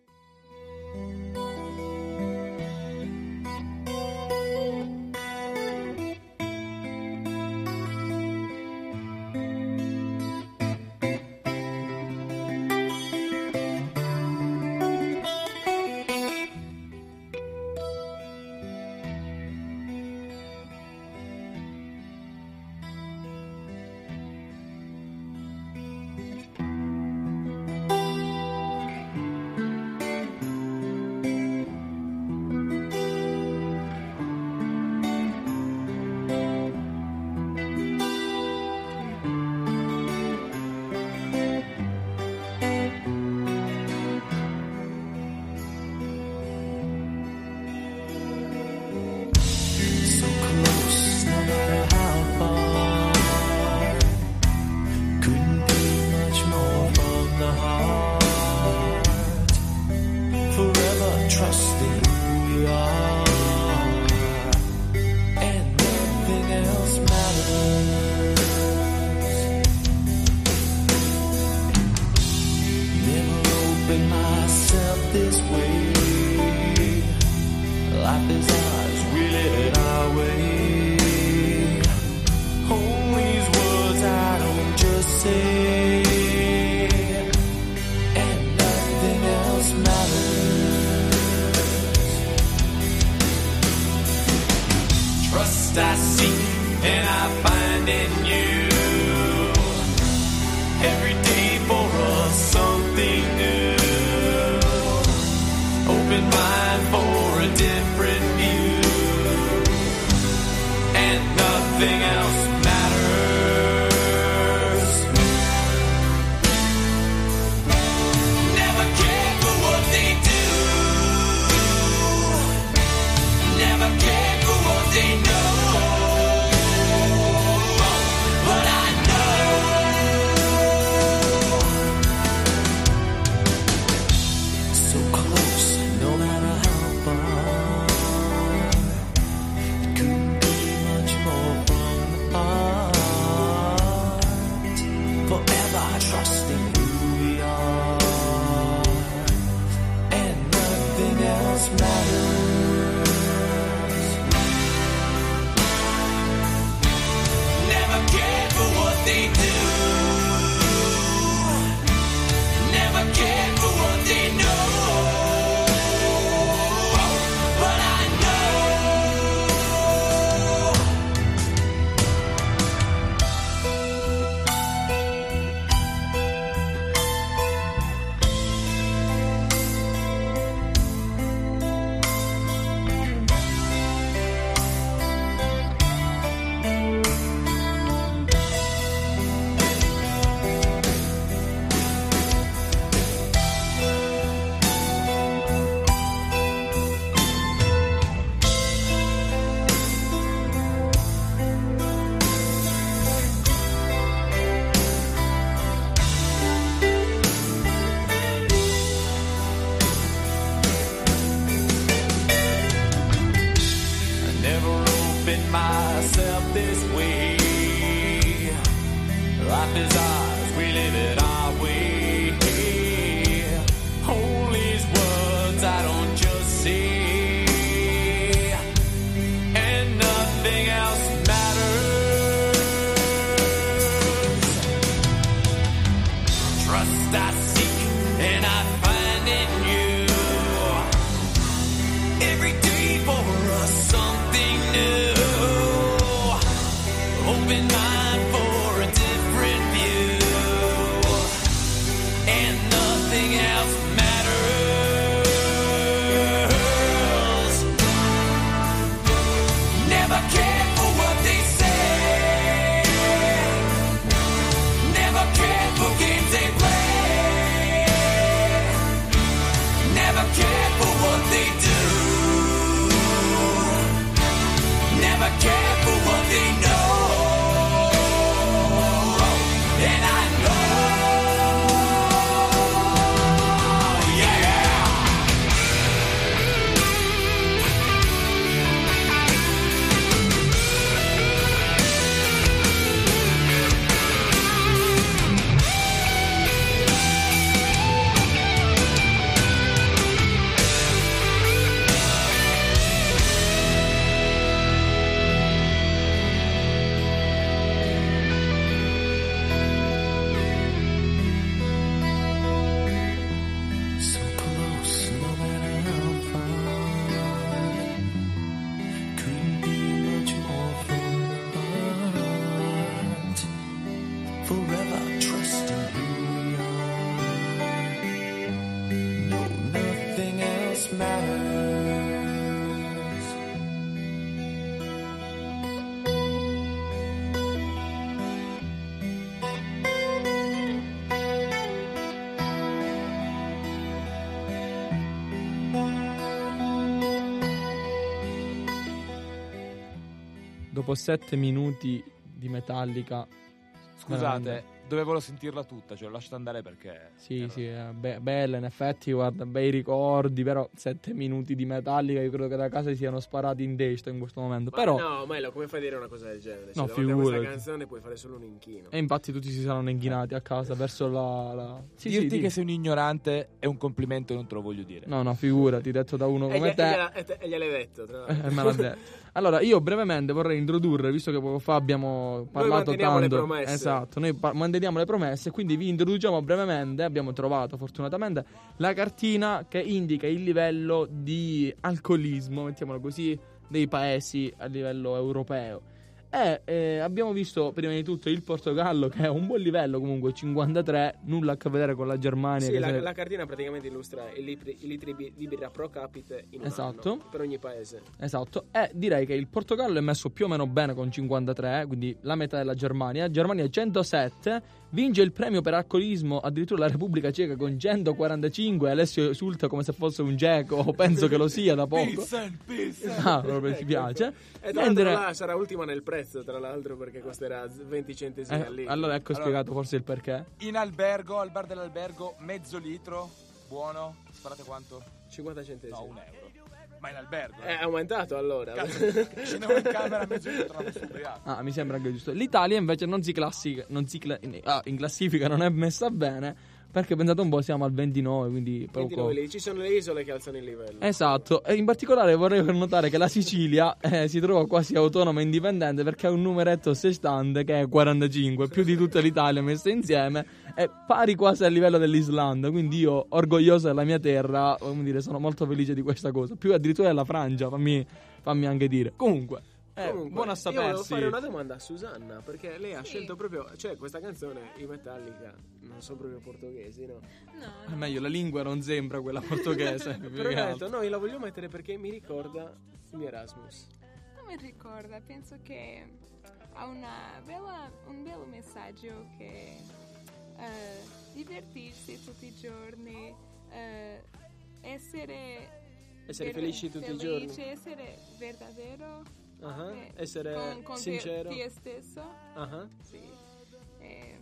So close, no matter how far. Couldn't be much more from the heart. Forever trusting who we are, and nothing else matters. Never opened myself this way. Life is ours, we live it our way. All these words I don't just say, and nothing else matters. Trust I seek and I find in you. Every day for us something new. trust I seek and I find in you. Every day for us something new. Open mind for a different view, and nothing else matters. Never care for what they say, never care for games they play, never care for what they do, never care for what they know. And I Dopo sette minuti di Metallica. Scusate, veramente. dovevo sentirla tutta, cioè l'ho lasciata andare perché... Sì, era- sì, è be- bella in effetti, guarda, bei ricordi, però sette minuti di Metallica io credo che da casa siano sparati in destra in questo momento. Ma Però no, Milo, come fai a dire una cosa del genere? No, Cioè, davanti a questa figurati. canzone puoi fare solo un inchino. E infatti tutti si saranno inchinati a casa verso la... la... Sì, Dirti sì, che dimmi. sei un ignorante è un complimento, non te lo voglio dire. No, no, figurati, detto da uno E, come gli- te. e gliela- e te- e gliel'hai detto, tra l'altro. Eh, me l'ha detto. Allora, io brevemente vorrei introdurre, visto che poco fa abbiamo parlato manteniamo le tanto. promesse. Esatto, noi pa- manteniamo le promesse, quindi vi introduciamo brevemente, abbiamo trovato fortunatamente la cartina che indica il livello di alcolismo, mettiamolo così, dei paesi a livello europeo. E eh, abbiamo visto prima di tutto il Portogallo, che è un buon livello comunque, cinquantatré, nulla a che vedere con la Germania. Sì, che la, se ne- la cartina praticamente illustra i litri, i litri bi- di birra pro capite in un Esatto. anno, per ogni paese. Esatto, e direi che il Portogallo è messo più o meno bene con cinquantatré, quindi la metà della Germania. Germania centosette, vince il premio per alcolismo addirittura la Repubblica Ceca con centoquarantacinque. Alessio esulta come se fosse un geco, penso che lo sia da poco. Pilsen, Pilsen. Ah, proprio ti piace. E tra l'altro Mentre- là sarà ultima nel prezzo, tra l'altro, perché costerà venti centesimi eh, al litro. allora ecco Allora- spiegato forse il perché. In albergo, al bar dell'albergo, mezzo litro, buono, sparate quanto? cinquanta centesimi. No, un euro. Ma in albergo, È eh. aumentato allora. Cazzo, scendevo in camera, mezzo litro, tornavo su ubriaco. Ah, mi sembra anche giusto. L'Italia invece non si classifica, non si cla- in, ah, in classifica non è messa bene, perché pensate un po' siamo al ventinove, quindi poco. ventinove lì. Ci sono le isole che alzano il livello. Esatto, e in particolare vorrei notare che la Sicilia eh, si trova quasi autonoma e indipendente perché ha un numeretto a sé stante che è quarantacinque, più di tutta l'Italia messa insieme, è pari quasi al livello dell'Islanda, quindi io, orgoglioso della mia terra, come dire, sono molto felice di questa cosa, più addirittura della Francia, fammi, fammi anche dire. Comunque, eh, Comunque, buona a io volevo sapersi. fare una domanda a Susanna, perché lei ha Sì. scelto proprio, cioè questa canzone, i Metallica, non sono proprio portoghesi, no? No, È meglio, la lingua non sembra quella portoghese. più Però che ho altro. detto, no, io la voglio mettere perché mi ricorda il mio Erasmus. non mi ricorda, penso che ha una bella, un bel messaggio che eh, divertirsi tutti i giorni, eh, essere, Essere ver- felici tutti i felice, giorni. essere verdadero, Ah, eh, essere con, con te- sincero. te stesso, Ah, sì. Ehm,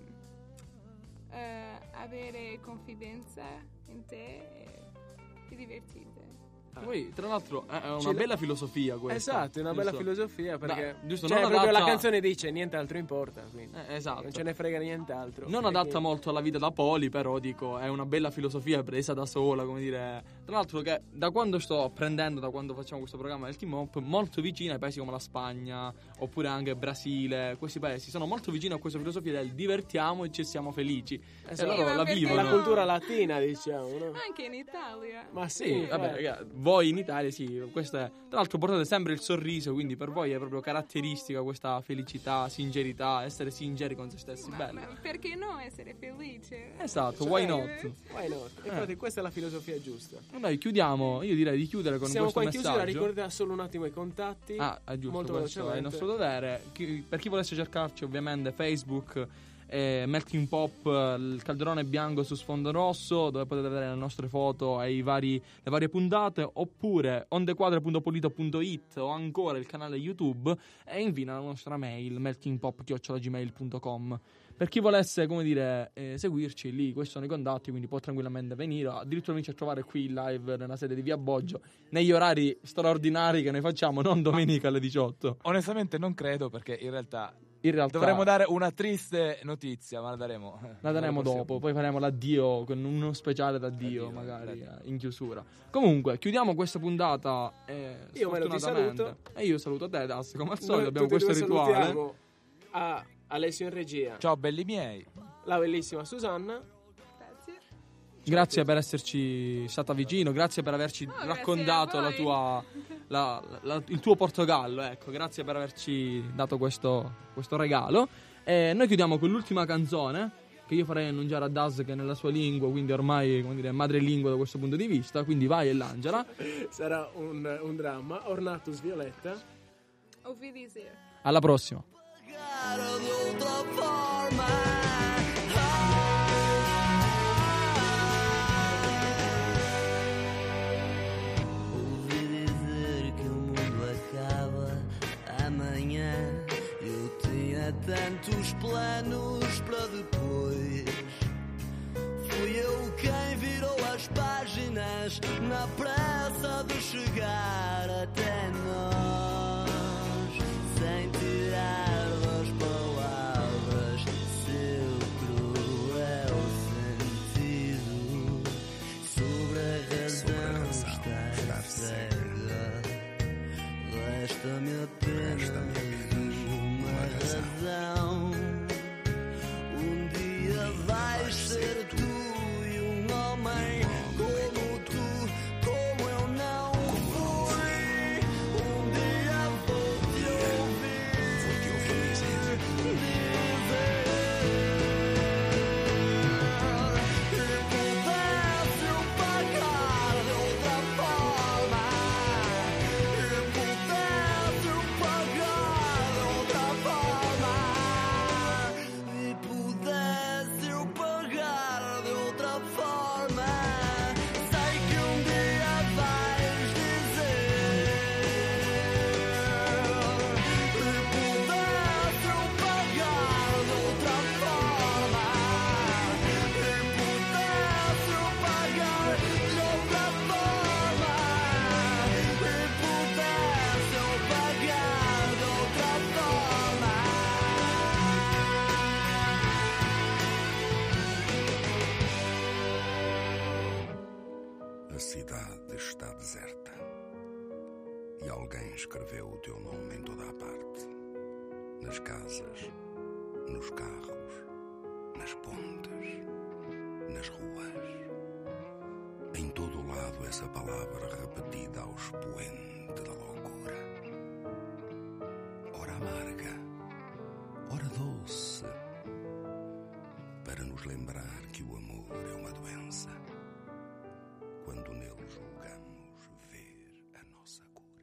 eh, avere confidenza in te e, e divertirti. Poi, tra l'altro, è è una Ce l'ha- bella filosofia questa. Esatto, è una bella giusto? filosofia perché Beh, giusto, cioè, non proprio adatta- la canzone dice niente altro importa, quindi Eh, esatto. non ce ne frega nient'altro. Non E adatta quindi- molto alla vita da poli, però dico, è una bella filosofia presa da sola, come dire. Tra l'altro che da quando sto apprendendo, da quando facciamo questo programma del Team Up, molto vicina ai paesi come la Spagna, oppure anche Brasile, questi paesi sono molto vicini a questa filosofia del divertiamoci e siamo felici. E Esatto. loro ma la perché vivono. la cultura latina, diciamo, no? Anche in Italia. Ma sì, Sì, vabbè, eh. raga, voi in Italia sì, questo è. Tra l'altro portate sempre il sorriso, quindi per voi è proprio caratteristica questa felicità, sincerità, essere sinceri con se stessi, Ma, bello. ma perché no essere felice? Esatto, Cioè, why not? Why not? Infatti questa è la filosofia giusta. Noi chiudiamo, io direi di chiudere con Siamo questo qua in chiusura, messaggio. ricorda solo un attimo i contatti. Ah, è giusto, molto questo è il velocemente. nostro dovere. Chi- per chi volesse cercarci, ovviamente, Facebook, eh, Melting Pop, eh, il calderone bianco su sfondo rosso, dove potete vedere le nostre foto e i vari, le varie puntate, oppure ondequadre punto polito punto it o ancora il canale YouTube, e infine la nostra mail meltingpop chiocciola gmail punto com. Per chi volesse, come dire, eh, seguirci lì, questi sono i contatti, quindi può tranquillamente venire, addirittura venirci a trovare qui live nella sede di Via Boggio, negli orari straordinari che noi facciamo, non domenica alle diciotto. Onestamente non credo, perché in realtà In realtà dovremmo dare una triste notizia, ma la daremo. la daremo prossima. dopo, poi faremo l'addio con uno speciale d'addio, Addio, magari addio. eh, in chiusura. Comunque, chiudiamo questa puntata. Eh, Io, Melo, ti sfortunatamente- saluto. E io saluto te, Das, come al Noi solito. Abbiamo tutti e questo due rituale. salutiamo a Alessio in regia, Ciao belli miei. la bellissima Susanna. Grazie. Grazie per esserci stata vicino, grazie per averci grazie raccontato a la voi. tua, la- la- il tuo Portogallo, ecco, grazie per averci dato questo, questo regalo. E noi chiudiamo con l'ultima canzone, che io farei annunciare a Daz, che è nella sua lingua, quindi ormai, come dire, è madrelingua da questo punto di vista, quindi vai e lanciala. Sarà un, un dramma. Ornatus Violetta. Ouvi dizer. Alla prossima. Ouvi dizer que o mundo acaba amanhã. Eu tinha tantos planos para depois. Fui eu quem virou as páginas na pressa de chegar até nós, sem tirar das palavras seu cruel sentido. Sobre a razão estar cega, resta-me apenas uma razão. Um dia vais ser tu e um homem como tu, como eu não fui. Um dia vou-te ouvir dizer que pudesse eu pagar de outra forma, que pudesse eu pagar de outra forma, e pudesse eu pagar de outra forma. Sei que um dia vais dizer que pudesse eu pagar de outra forma, que pudesse eu pagar de outra forma, que pudesse eu pagar de outra forma. A cidade está deserta e alguém escreveu o teu nome em toda a parte. Nas casas, nos carros, nas pontes, nas ruas. Em todo o lado essa palavra repetida ao expoente da loucura. Ora amarga, ora doce, para nos lembrar que o amor é uma doença. Quando nele julgamos